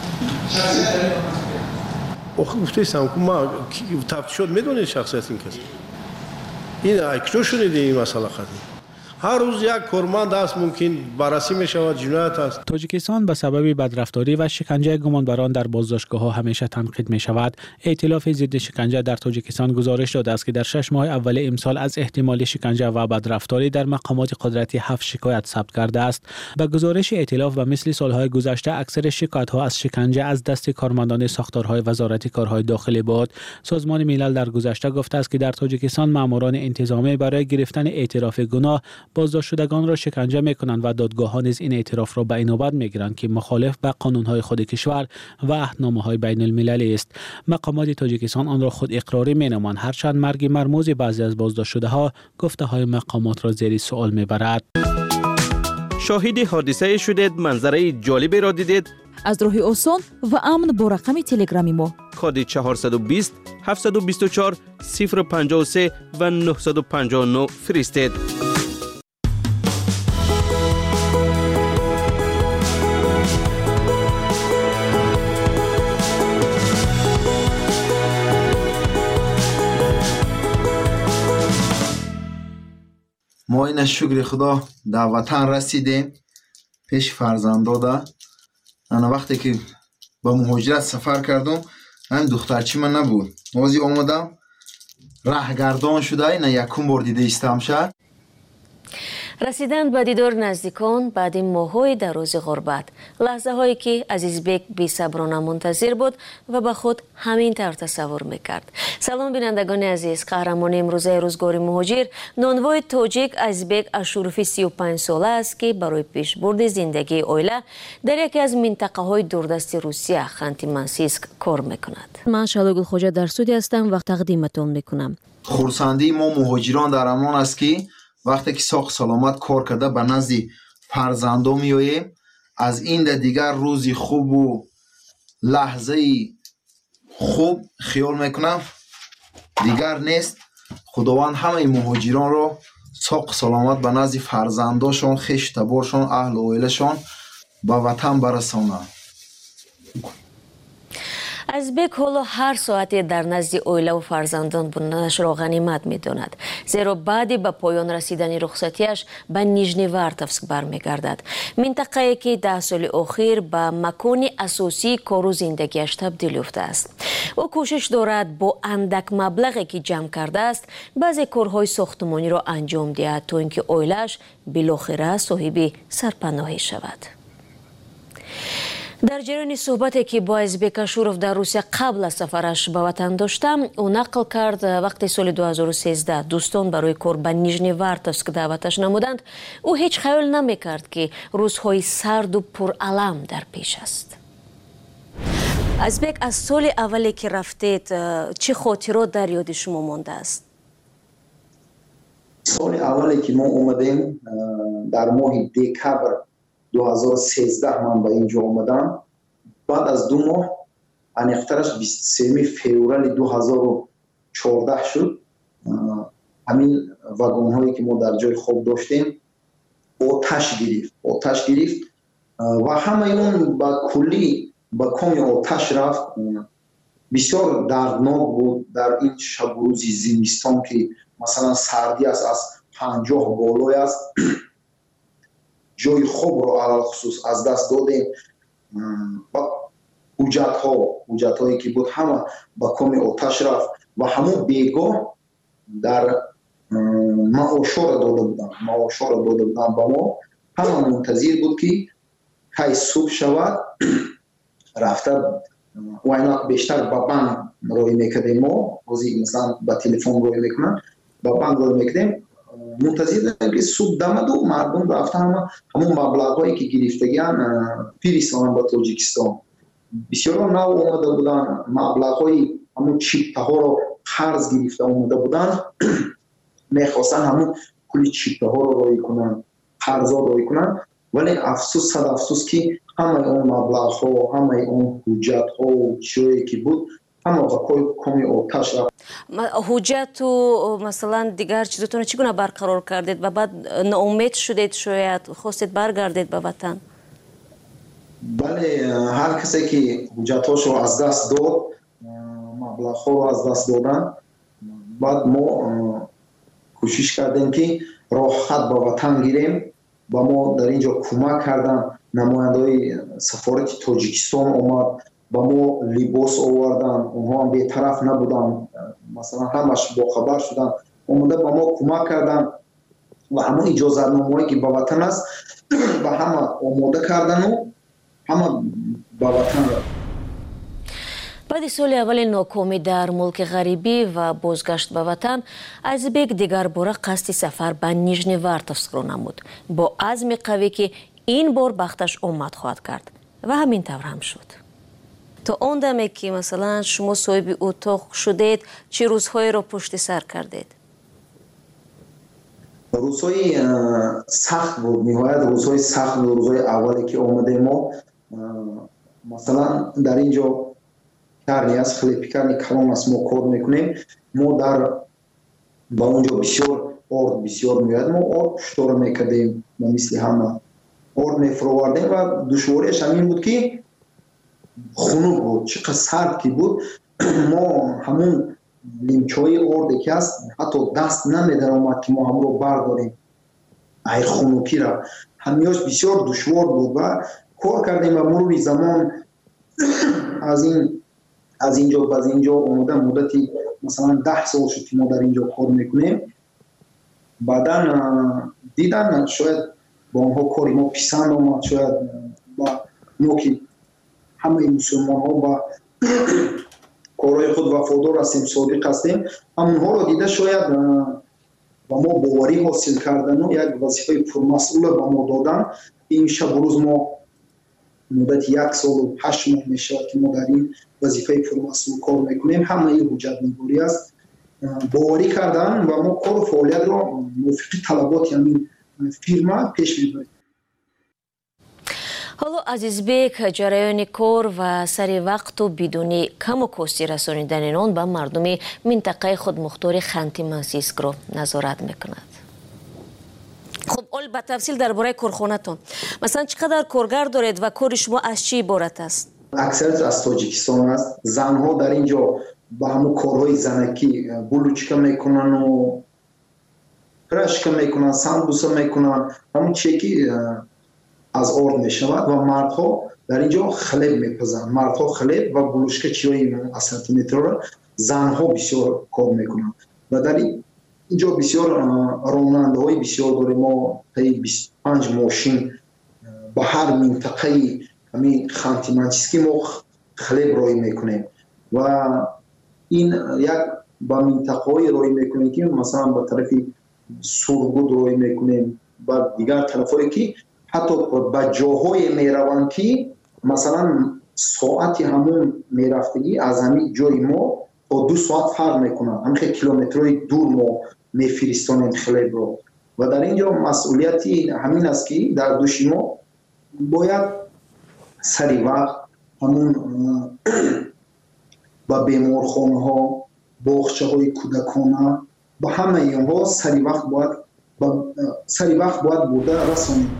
Speaker 18: охи гуфтаистам ки ма тафтишот медонед шахсияти ин кас ин ай киҷо шуниди ин масъала қадим هر روز یک کارمند است ممکن بررسی می شود جنایت است.
Speaker 17: تاجیکستان به سبب بدرفتاری و شکنجه گمانبران در بازداشتگاه ها همیشه تنقید می شود. ائتلاف ضد شکنجه در تاجیکستان گزارش داده است که در شش ماه اول امسال از احتمال شکنجه و بدرفتاری در مقامات قدرتی هفت شکایت ثبت کرده است. به گزارش ائتلاف و مثل سالهای گذشته اکثر شکایت ها از شکنجه از دست کارمندان ساختارهای وزارت کارهای داخلی بود. سازمان ملل در گذشته گفته است که در تاجیکستان ماموران انتظامی برای گرفتن اعتراف گناه بازداشت شدگان را شکنجه میکنند و دادگاه‌ها نیز این اعتراف را به این نوبت میگیرند که مخالف با قانون‌های خود کشور و عهدنامه‌های بین المللی است. مقامات تاجیکستان آن را خود اقراری مینامند، هرچند مرگ مرموز بعضی از بازداشت شده‌ها گفته‌های مقامات را زیر سوال میبرد.
Speaker 20: شاهد حادثه شدید، منظره جالبی را دیدید؟
Speaker 6: از راهی آسان و امن با رقم تلگرامی ما
Speaker 20: کد چهارصد و بیست هفتصد و بیست و چهار صفر پنجاه و سه و نهصد و پنجاه و نه فرستید.
Speaker 22: ما این شکر خدا در وطن رسیدیم پیش فرزندادا. انا وقتی که با مهاجرت سفر کردم همین دخترچی من نبود، موزی آمدم راهگردان شده این یکم بار دیده ایستم شد.
Speaker 23: رسیدن به دیدار نزدیکان بعد این ماه‌های دراز غربت، لحظه هایی که عزیزبک بی صبرانه منتظر بود و به خود همین طور تصور میکرد. سلام بینندگان عزیز، قهرمان امروزه روزگار مهاجر نانوای تاجیک عزیزبک اشوروفی سی و پنج ساله است که برای پیشبرد زندگی عائله در یکی از منطقه های دوردست روسیه خانتی منسیسک کار میکند. من شالوگل خوجا در سودی هستم و تقدیمتون میکنم.
Speaker 22: خورسندی ما مهاجران در امان است که وقتی که ساق سلامت کار کرده به نزد فرزندو میاییم. از این در دیگر روزی خوب و لحظه خوب خیال میکنم دیگر نیست. خداوند همه مهاجران را ساق سلامت به نزد فرزنداشون، خیش تبارشون، اهل و عائلشون به وطن برسانه.
Speaker 23: عزیزبک حالا هر ساعتی در نزد عائله و فرزندان بودنش را غنیمت می‌داند، زیرا بعد به پایان رسیدن رخصتیش به نیژنیوارتوفسک برمیگردد، منطقه‌ای که ده سال اخیر به مکان اساسی کار و زندگیش تبدیل یافته است. او کوشش دارد با اندک مبلغی که جمع کرده است بعضی کارهای ساختمانی را انجام دهد تا اینکه عائله‌اش بالاخره صاحب سرپناهی شود. در جریان صحبتی که با عزیزبک اشوروف در روسیه قبل از سفرش به وطن داشتم، او نقل کرد وقتی سال دو هزار و سیزده دوستان برای کار به نیژنیوارتوفسک دعوتش نمودند، او هیچ خیال نمیکرد که روزهای سرد و پرالم در پیش است. عزیزبک، از سال اولی که رفتید چه خاطرات در یاد شما مانده است؟
Speaker 24: سال اولی که ما اومدیم در ماه دکبر دو هزار و سیزده من به اینجا آمدم. بعد از دو ماه انیخترش بیست و سوم فوریه دو هزار و چهارده شد. همین واگن هایی که ما در جای خواب داشتیم آتش گرفت آتش گرفت و همه اون با کلی با کمی آتش رفت. بسیار دردناک بود در این شب و روز زمستان که مثلا سردی است، از پنجاه بالای است. جای خوب رو علال خصوص از دست دادیم. حجت ها حجت هایی که بود همه با کمی آتش رفت و همون بیگاه در معاشا را داده بودن معاشا را داده بودن با ما. همه منتظر بود که که صبح شود رفته و اینا بیشتر با بانک روی میکردیم. ما روزی مثلا با تلفن روی میکنن با بانک روی میکردیم، منتظر بودیم که صبح دمد و مردم رفته همه همون مبلغ هایی که گرفتگیان پیرستان با تاجیکستان. بسیار نو اومده بودن، مبلغ های همون چیپه ها رو قرض گرفته اومده بودن. میخواستن همون کلی چیپه ها رو رای کنن، قرض ها رای کنن، ولی افسوس صد افسوس که همه اون مبلغ ها، همه اون حجت ها و چیزی که بود همه با کمی آتش رفت.
Speaker 23: حجت و مثلا دیگر چیزتون چگونه برقرار کردید و بعد ناامید شدید، شاید خواستید برگردید به وطن؟
Speaker 24: بله، هر کسی که حجتاشو از دست داد، مبلغ ها از دست دادن، بعد ما کوشش کردیم که راحت به وطن گیریم. با ما در اینجا کمک کردن، نماینده های سفارت تاجیکستان اومد با ما لباس آوردن، اونها هم بی‌طرف نبودن، مثلا همش با خبر شدن، اومده با ما کمک کردن و همون اجازت نامه‌ای که با وطن است و همه آماده کردن و همه با وطن رفتن.
Speaker 23: بعد سال اول ناکامی در ملک غریبی و بازگشت به وطن، عزیزبک دیگر باره قصد سفر به نیژنیوارتوفسک را نمود، با عزم قوی که این بار بختش آمد خواهد کرد و همین طور هم شد. تا آن دمی که مثلا شما صاحب اتاق شدید، چه روزهایی را پشت سر کردید؟
Speaker 24: روزهای سخت بود، نهایت روزهای سخت بود. روزهای اولی که آمده ما مثلا در اینجا کارنی است، خیلی پیکرنی کلام است، ما کار میکنیم. ما در با اونجا بسیار آرد بسیار میاد، ما آرد شطور میکردیم، ما مثل همه آرد میفروردیم و دشواریش همین بود که خنک بود، چقدر سرد که بود. ما همون لیمچای آرد که است حتی دست نمیدن آمد که ما هم رو برداریم ای خنکی را. همیاش بسیار دشوار بود و کار کردیم و مرور زمان از این از اینجا باز اینجا اومده مدتی مثلا ده سال شد که ما در اینجا کار میکنیم. بعدا دیدن شاید با اونها کاری ما پسند آمد، شاید با نوکی همه مسلمان ها با کارهای خود وفادار هستیم، صادق هستیم، همونها را دیده شاید با ما باوری حاصل کردن و یک وظیفه پرمسئول با ما دادن. این شب روز ما مدت یک سال و هشت ماه میشه که ما در این وظیفه پرمسئول کار میکنیم. همه این حجت نگاری است، باوری کردن و ما کار و فعالیت را موافق طلبات یعنی فیرما پیش میبریم.
Speaker 23: حالا عزیزبек جریان کار و سری وقت و بدون کم و کاستی رسانیدن آن به مردم منطقه خود مختار خانتی منسیسک را نظارت میکند. خب اول به تفصیل درباره کارخانه‌تان، مثلا چقدر کارگر دارید و کار شما از چی عبارت است؟
Speaker 24: اکثریت از تاجیکستان است. زنها در اینجا با همون کارهای زنکی بلوچکه میکنن و پرشکه میکنن، سمبوسه میکنن، همون چیکی از آرد میشود. و مردها در اینجا خلب میپزن، مردها خلب و بلوچکه چیایی سانتیمتر را، زنها بسیار کار میکنن. و در اینجا بسیار راننده های بسیار داریم. ما تایی بیست و پنج ماشین با هر منطقه همین خانتی منسیسک ما خلب رای میکنیم و این یک با منطقه های رای میکنیم که مثلا با طرف سرگود رای میکنیم و دیگر طرف هایی که حتی با جاهای میروند که مثلا ساعتی همون میرفتگی از همین جای ما تا دو ساعت فرق میکنن، همین کیلومترهای دور ما میفرستانیم خلب رو. و در اینجا مسئولیتی همین است که در دوش ما باید سری وقت همون با بیمارخانه ها، باغچه های کودکانه با همه اینها سری وقت باید با سری وقت باید بوده رسانیم.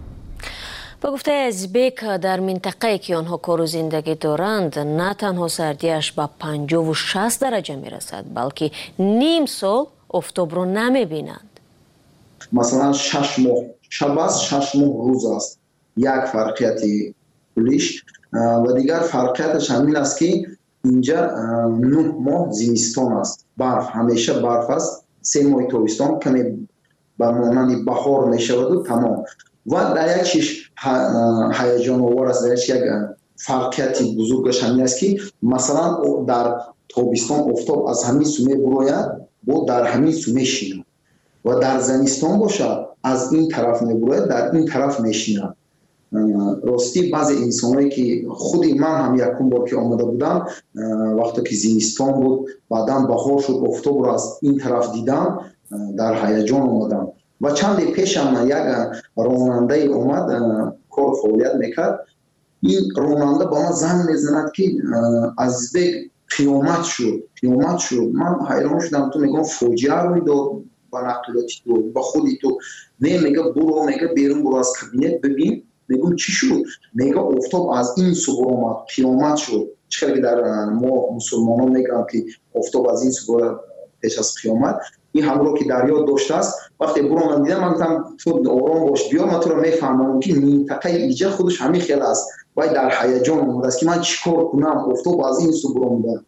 Speaker 23: با گفته عزیزبek در منطقه که آنها کار و زندگی دارند نه تنها سردیش با پنجاه و شصت درجه میرسد بلکه نیم سال آفتاب رو نمی بینند.
Speaker 24: مثلا شش ماه شب است، شش ماه روز است، یک فرقیت کلیش. و دیگر فرقیتش همین است که اینجا نه ماه زمستان است، برف همیشه برف است، سه ماه تابستان کمی به مانند بهار میشود و تمام. و در یک چیز هیجان آور است، در یک فرقیت بزرگش همین است که مثلا در تابستان آفتاب از همین سومه براید و در همین سومه شینه و در زمستان باشد از این طرف میبراید در این طرف میشینه. راستی بعضی انسانایی که خودی من هم یکم بار که آمده بودم وقتی که زمستان بود بعداً بهار شد آفتاب را از این طرف دیدم در هیجان آمدم. و چند پیش هم یک راننده اومد کار فعالیت میکرد. این راننده با من زنگ میزند که عزیزبek قیامت شد قیامت شد. من حیران شدم، تو میگم فوجیه روی داد با نقلاتی تو با خودی تو؟ نه، میگه برو، میگه بیرون برو از کابینت ببین. میگم چی شد؟ میگه آفتاب از این سو آمد قیامت شد. چرا که در ما مسلمان ها میگن که آفتاب از این سو پیش از قیامت. این همراه که دریا داشته است وقتی برو من دیدم من گفتم تو آرام باش بیا، من تو رو میفهمم که منطقه ایجا خودش همین خیال است و در هیجان اومده است که من چیکار کنم، آفتاب از این سو برم.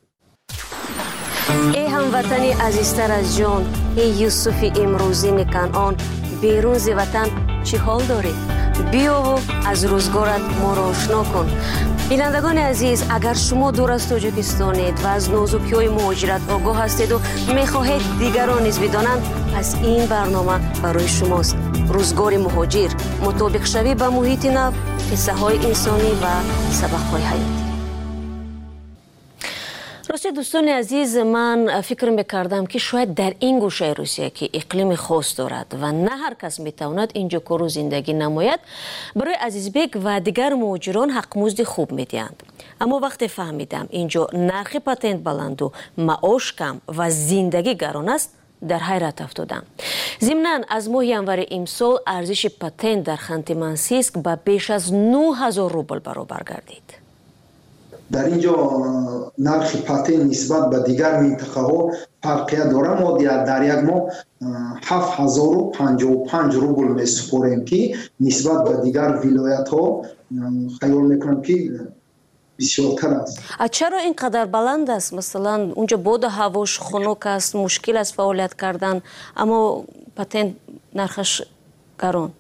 Speaker 23: ای هموطنی عزیزتر از جان، ای یوسف امروزین کنعان، بیرون ز وطن چی حال داری؟ بیا و از روزگارت ما را آشنا کن. بینندگان عزیز، اگر شما دور از تاجیکستانید و از نازکی‌های مهاجرت آگاه هستید و می‌خواهید دیگران نیز بدانند، پس این برنامه برای شماست. روزگار مهاجر، مطابق شوی به محیط نو، قصه‌های انسانی و سبق‌های حیاتی. راستی دوستان عزیز، من فکر میکردم که شاید در این گوشه روسیه که اقلیم خاص دارد و نه هر کس میتواند اینجا کار و زندگی نماید، برای عزیزبک و دیگر مهاجران حق مزد خوب میدهند. اما وقتی فهمیدم اینجا نرخ پاتنت بلند و معاش کم و زندگی گران است، در حیرت افتادم. ضمناً از ماه ینور امسال ارزش پاتنت در خانت منسیسک به بیش از نه هزار روبل برابر گردید.
Speaker 24: در اینجا نرخ پاتنت نسبت به دیگر منطقه ها فرقیت داره. ما در یک ماه هفت هزار و پنجاه و پنج روبل میسپاریم که نسبت به دیگر ولایت ها خیال میکنم که بسیارتر است.
Speaker 23: چرا اینقدر بلند است؟ مثلا اونجا باد هواش خنک است، مشکل است فعالیت کردن، اما پاتنت نرخش گران.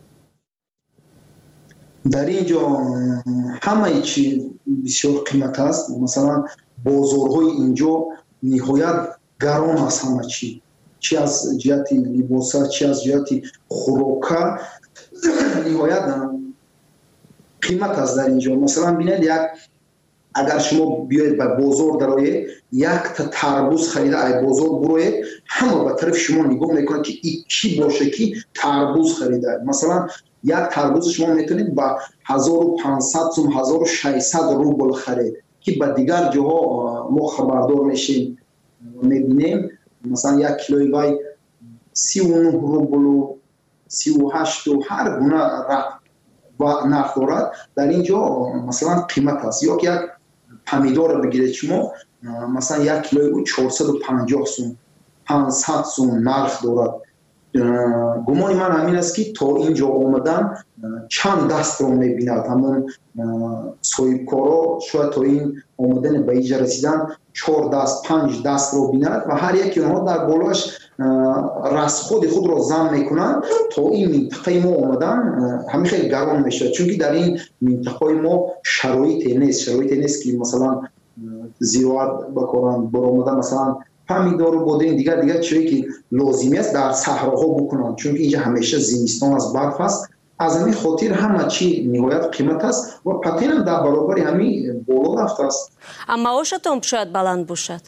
Speaker 24: در اینجا همه چی بسیار قیمت است. مثلا بازارهای اینجا نهایت گران است. همه چی، چی از جهت لباس، چی از جهت خوراک، نهایت قیمت است در اینجا. مثلا ببینید، یک اگر شما بیاید به بازار درآیید، یک تا تربوز خریده ای بازار بروید، همه به طرف شما نگاه میکنه که این کی باشه که تربوز خریده. مثلا یک تربوز شما میتونید با هزار و پانصد سوم هزار و ششصد روبل خرید که به دیگر جاها ما خبردار میشیم میبینیم مثلا یک کیلوی وای سی و نه روبل و سی و هشت و هر گونه و نرخ دارد. در اینجا مثلا قیمت است. یا یک پمیدور بگیرید شما، مثلا یک کیلوی چهارصد و پنجاه سوم پانصد سوم نرخ دارد. گمان من همین است که تا اینجا آمدن چند دست رو میبیند. همون صاحبکارا شاید تا این آمدن به اینجا رسیدن چهار دست پنج دست رو بیند و هر یکی اونها در بالاش رسخود خود را زن میکنن تا این منطقه ما آمدن همین خیلی گران میشه. چون که در این منطقه ما شرایط نیست شرایط نیست که مثلا زراعت بکارن برآمدن، مثلا پمیدار و بادرنگ دیگر دیگر چیزی که لازمی است در صحراها بکنن، چون که اینجا همیشه زمستان از برف است. از همین خاطر همه چی نهایت قیمت است و پاتنت هم در برابر همین بالا رفته است.
Speaker 23: اما معاشتون شاید بلند باشد.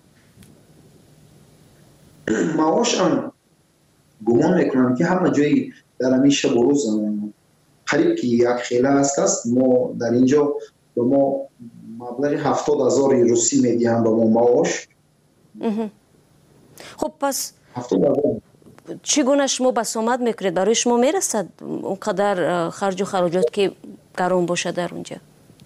Speaker 24: معاش هم گمان میکنم که همه جایی در همین شب و روز قریب که یک خیله است است. ما در اینجا به ما مبلغ هفتاد هزار روسی میدیم به ما معاش.
Speaker 23: خب پس چگونه شما بسامد میکنید؟ برای شما میرسد اونقدر خرج و خراجات که گران باشه در اونجا؟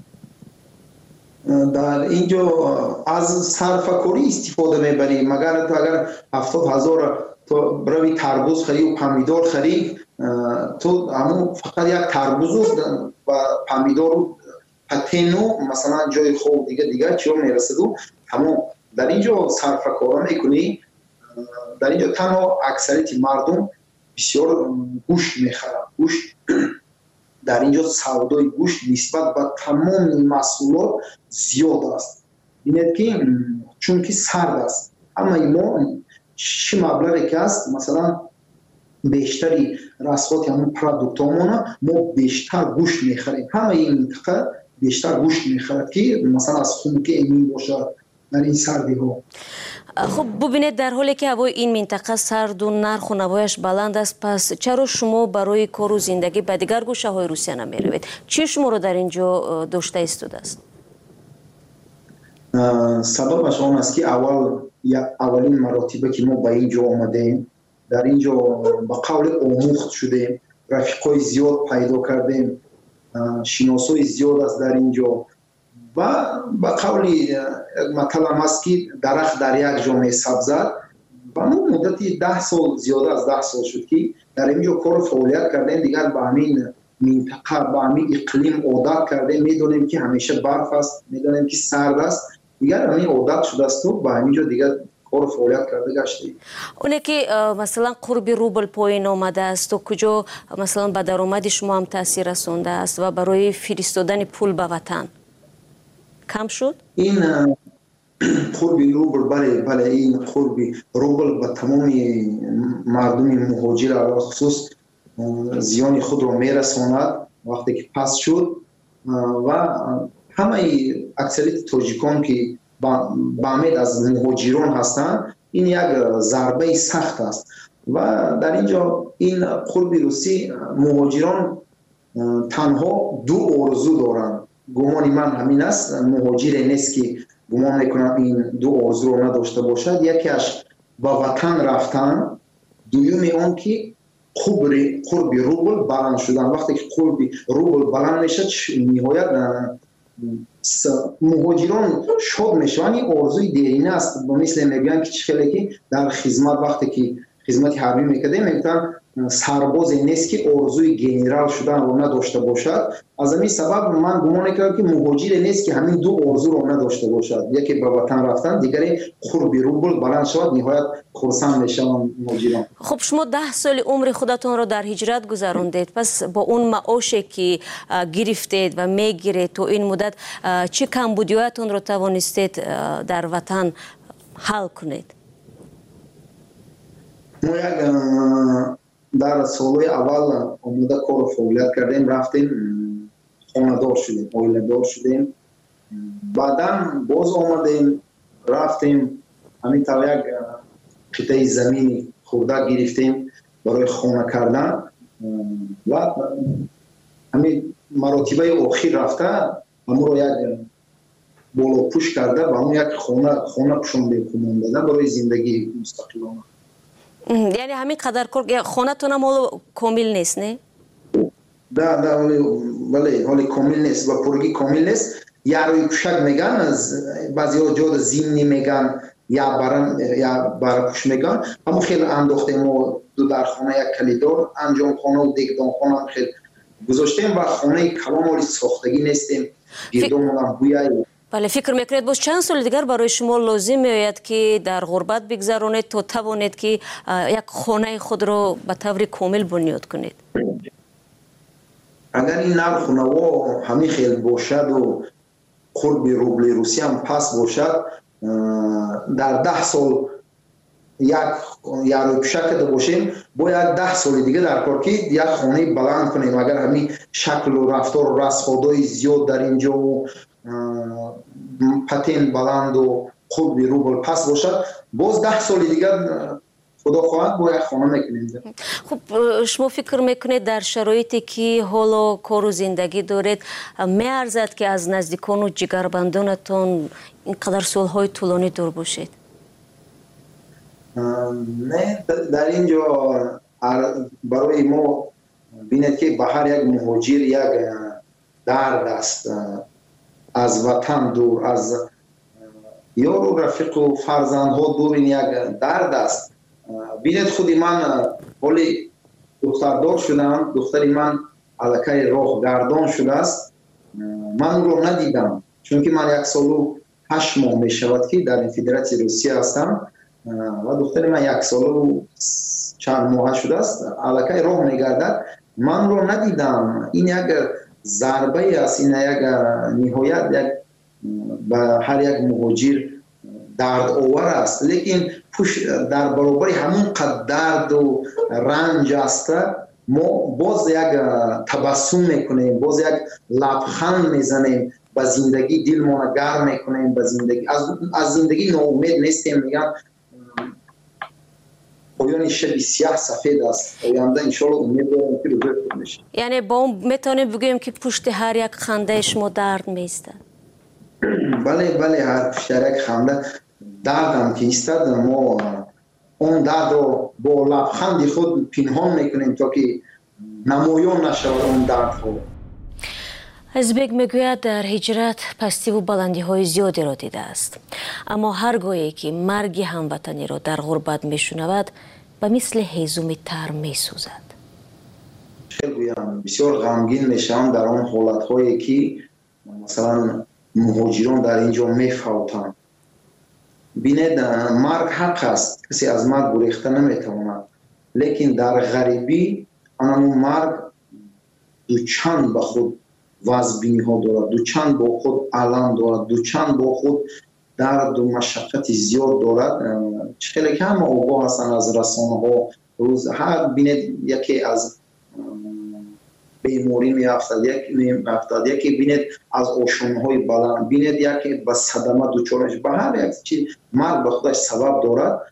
Speaker 24: در اینجا از صرفه‌کاری استفاده میبریم. مگر تو اگر هفتاد هزار تو بروی تربوز خری و پمیدار خری، تو همون فقط یک تربوز و پمیدار و پتنو مثلا جای خوب دیگه دیگه چیو میرسد و همون در اینجا صرفه‌کاری میکنی. در اینجا تنها اکثریت مردم بسیار گوشت میخرن. گوشت در اینجا سودای گوشت نسبت به تمام محصولات زیاد است. ببینید که چون که سرد است، اما ما چه مبلغی که است مثلا بیشتری رسخات همون پرودکت همون ما بیشتر گوشت میخریم. همه این منطقه بیشتر گوشت میخرد که مثلا از خون که امین باشد در این سردی ها.
Speaker 23: خب ببینید، در حالی که هوای این منطقه سرد و نرخ و نوایش بلند است، پس چرا شما برای کار و زندگی به دیگر گوشه های روسیه نمی روید؟ چی شما رو در اینجا داشته ایستاده است؟
Speaker 24: سببش آن است که اول اولین مراتبه که ما به اینجا آمدیم، در اینجا به قول آموخت شدیم، رفیقای زیاد پیدا کردیم، شناسای زیاد است در اینجا و به قولی مطلب است که درخت در یک جا می سبزد و ما مدتی ده سال زیاده از ده سال شد که در اینجا کار فعالیت کردیم. دیگر به همین منطقه به همین اقلیم عادت کردیم. میدونیم که همیشه برف است، میدونیم که سرد است، دیگر همین عادت شده است و به همینجا دیگر کار فعالیت کرده گشتیم.
Speaker 23: اونه که مثلا قرب روبل پایین آمده است و کجا مثلا به درآمد شما هم تاثیر رسونده است و برای فرستادن پول به وطن کم شد؟
Speaker 24: این قرب روبل بله بله این قرب روبل به تمام مردم مهاجر خصوص زیان خود را میرساند وقتی که پس شد و همه اکثریت تاجیکان که با امید از مهاجران هستند، این یک ضربه سخت است و در اینجا این قرب روسی مهاجران تنها دو آرزو دارند. گمان من همین است، مهاجر نیست که گمان میکنم این دو آرزو رو نداشته باشد. یکیش با وطن رفتن، دومی اون که قرب روبل بلند شدن. وقتی که قرب روبل بلند میشد نهایت مهاجران شاد میشن. این آرزوی دیرینه است، مثل میگن که خیلی که در خدمت وقتی که خدمت حربی میکرده میگن سرباز نیست که آرزوی گنرال شدن رو نداشته باشد. از همین سبب من گمان میکنم که مهاجر نیست که همین دو آرزو رو نداشته باشد، یکی به وطن رفتن، دیگری قرب روبل بلند شد نهایت خرسند میشن مهاجران.
Speaker 23: خب شما ده سال عمر خودتون رو در هجرت گذراندید، پس با اون معاشی که گرفتید و میگیرید تو این مدت چه کمبودیاتون رو توانستید در وطن حل کنید؟
Speaker 24: ما یک در سالهای اول آمده کار فعالیت کردیم، رفتیم خانه دار شدیم، عائله دار شدیم، بعدا باز آمدیم رفتیم همین طور یک قطعه زمینی خورده گرفتیم برای خانه کردن و همین مراتبه آخر رفته همون رو یک بالا پوش کرده و همون یک خانه خانه پوشانده کننده برای زندگی مستقلانه.
Speaker 23: یعنی همین قدر کار خانه تون هم کامل نیست نه؟
Speaker 24: نه نه ولی ولی ولی کامل نیست و پرگی کامل نیست. یاروی کوشک میگن، از بعضی ها جاد زینی میگن یا برن یا برپوش میگن. اما خیلی انداختیم و دو در خانه یک کلیدار انجام خانه و دیگدان خانه هم خیلی گذاشتیم و خانه کلام ولی ساختگی نیستیم. گردون هم بویایی.
Speaker 23: بله، فکر میکنید باز چند سال دیگر برای شما لازم میآید که در غربت بگذرانید تا توانید که یک خانه خود را به طور کامل بنیاد کنید؟
Speaker 24: اگر این نرخ خانه‌ها همین خیلی باشد و قرب روبل روسی هم پس باشد، در ده سال یک یاروی کوشک کرده باشیم باید ده سال دیگه در کار که یک خانه بلند کنیم. اگر همین شکل و رفتار و رسخادهای زیاد در اینجا و پتین بلند و خود بی روبل پس باشد، باز ده سال دیگر خدا خواهد باید خانه میکنید.
Speaker 23: خب شما فکر میکنید در شرایطی که حالا کار و زندگی دارید میارزد که از نزدیکان و جگربندانتون اینقدر سالهای طولانی دور باشید؟
Speaker 24: نه، در اینجا برای ما بینید که به هر یک مهاجر یک درد است، از وطن دور، از یار و رفیق و فرزندها دور، این یک درد است. بینید خودی من ولی دختردار شدم، دختری من علکه راه گردان شده است، من رو ندیدم چون که من یک سال و هشت ماه می شود که در فدراسیون روسیه هستم و دختری من یک سال و چند ماه شده است علکه راه می گردد، من رو ندیدم. این یک ضربه است، این یک نهایت یک به هر یک مهاجر درد آور است. لیکن در برابر همون قدر درد و رنج است ما باز یک تبسم میکنیم، باز یک لبخند میزنیم، به زندگی دل ما گرم میکنیم، به زندگی از از زندگی ناامید نیستیم. میگن پایان شب سیاه سفید است، آینده ان شاء الله امید دارم که روز بشه.
Speaker 23: یعنی با اون میتونیم بگیم که پشت هر یک خنده شما درد میسته؟
Speaker 24: بله بله، هر پشت هر یک خنده دردم که ایستد ما اون درد رو با لبخند خود پنهان میکنیم تا که نمایان نشود اون درد ها.
Speaker 23: ازبک میگوید در هجرت پستی و بلندی های زیادی را دیده است، اما هرگاهی که مرگ هموطنی را در غربت میشنود به مثل هیزم تر میسوزد.
Speaker 24: خیلی گویم بسیار غمگین میشم در آن حالت هایی که مثلا مهاجران در اینجا میفوتند. بینید مرگ حق است، کسی از مرگ گریخته نمیتواند، لیکن در غریبی آن مرگ دو چند به خود وزبینی ها دارد، دو چند با خود علم دارد، دو چند با خود درد و مشقت زیاد دارد. خیلی کم آگاه هستند از رسانه ها. روز هر بینید یکی از بیماری میافتد، یک میافتد، یکی بینید از اوشونهای بلند، بینید یکی به صدمه دچار میشه. به هر یک چیز مرگ به خودش سبب دارد،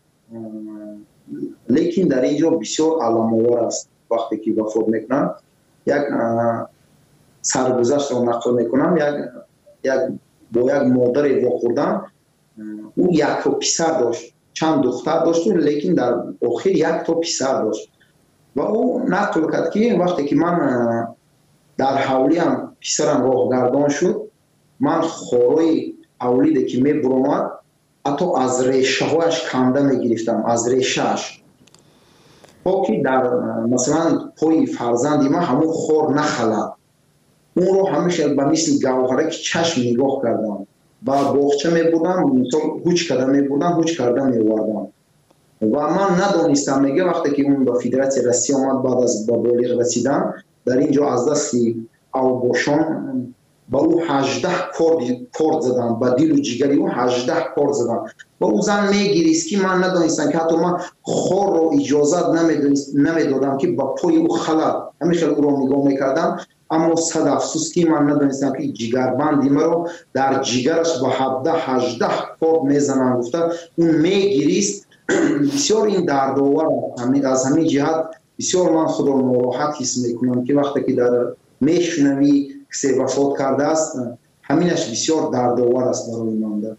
Speaker 24: لیکن در اینجا بسیار علام‌آور است. وقتی که وفات میکنند یک سرگذشت رو نقل میکنم، یک یک با یک مادر واخوردن، او یک تا پسر داشت، چند دختر داشت، لیکن در آخر یک تا پسر داشت و او نقل کرد که وقتی که من در حولیم پسرم راه گردان شد، من خورای اولید که می برامد حتی از ریشه هایش کنده می گرفتم، از ریشهش، با که در مثلا پای فرزندی من همون خور نخلد، اون رو همیشه به مثل گوهره که چشم نگاه کردم و باغچه می بودم، مثلا هوچ کرده می بودم، هوچ کرده می وردم و من ندانستم. میگه وقتی که اون به فدراسیون روسیه آمد بعد از به بالغ رسیدن، در اینجا از دست اوباشان با او هجده کارد زدن، با دل و جگری او هجده کارد زدن و او زن میگریست که من ندانستم که حتی من خور رو اجازت نمیدادم که با پای او خلد، همیشه او رو نگاه میکردم، اما صد افسوس که من ندانستم که جگربندی مرا در جگرش با هفده هجده کارد میزنن. گفته اون میگریست. بسیار این دردآور از همین جهت بسیار من خود را ناراحت حس میکنم که وقتی که در میشنوی کسی وفات کرده است، همینش بسیار دردآور است برای من.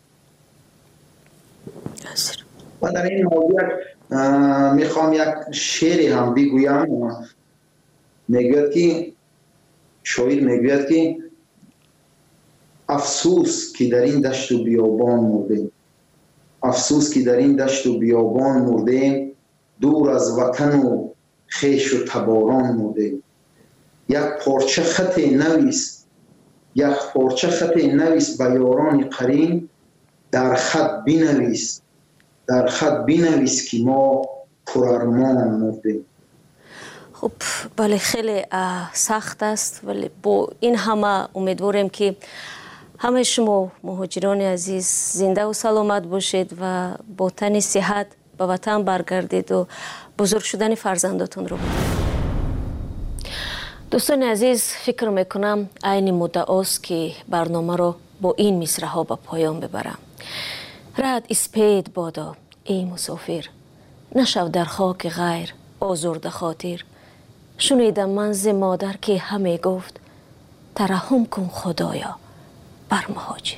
Speaker 24: و در این موضوع میخوام یک شعری هم بگویم. میگوید که شاعر میگوید که افسوس که در این دشت و بیابان مردیم، افسوس که در این دشت و بیابان مردیم، دور از وطن و خیش و تباران مردیم. یک پارچه خط نویس، یک پارچه خط نویس به یاران قرین، در خط بنویس، در خط بنویس که ما پرارمان مردیم.
Speaker 23: خب بله، خیلی سخت است، ولی با این همه امیدواریم که همه شما مهاجران عزیز زنده و سلامت باشید و با تن صحت به وطن برگردید و بزرگ شدن فرزنداتون رو بدید. دوستان عزیز، فکر میکنم عین مدت است که برنامه رو با این مصرع ها به پایان ببرم. رد اسپید بادا ای مسافر، نشو در خاک غیر آزرده خاطر. شنیدم من ز مادر که همه گفت، ترحم کن خدایا بر مهاجر.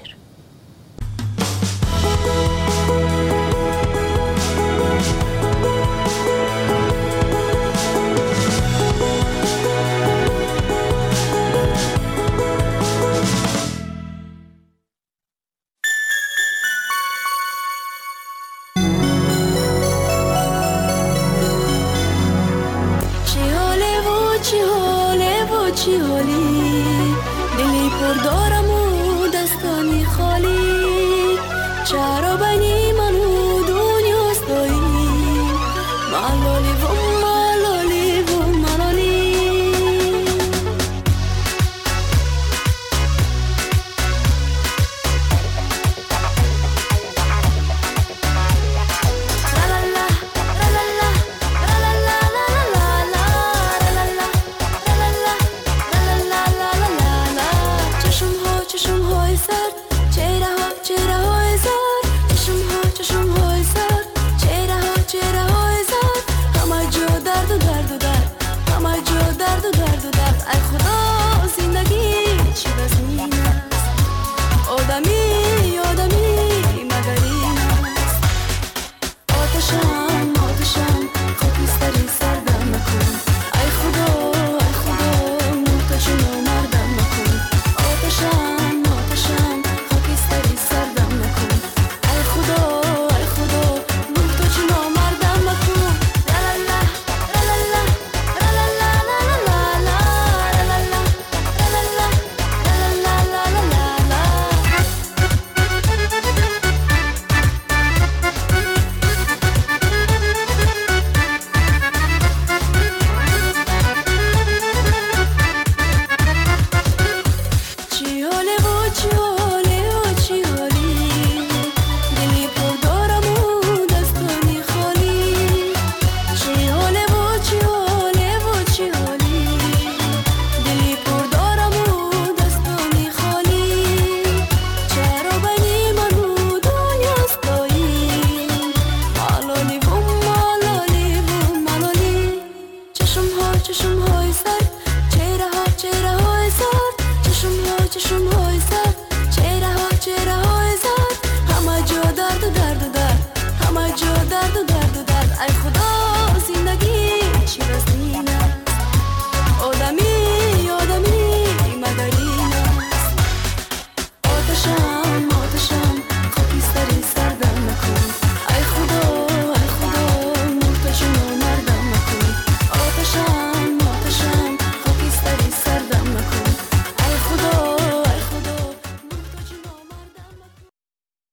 Speaker 2: چی حالی دلی پر دارم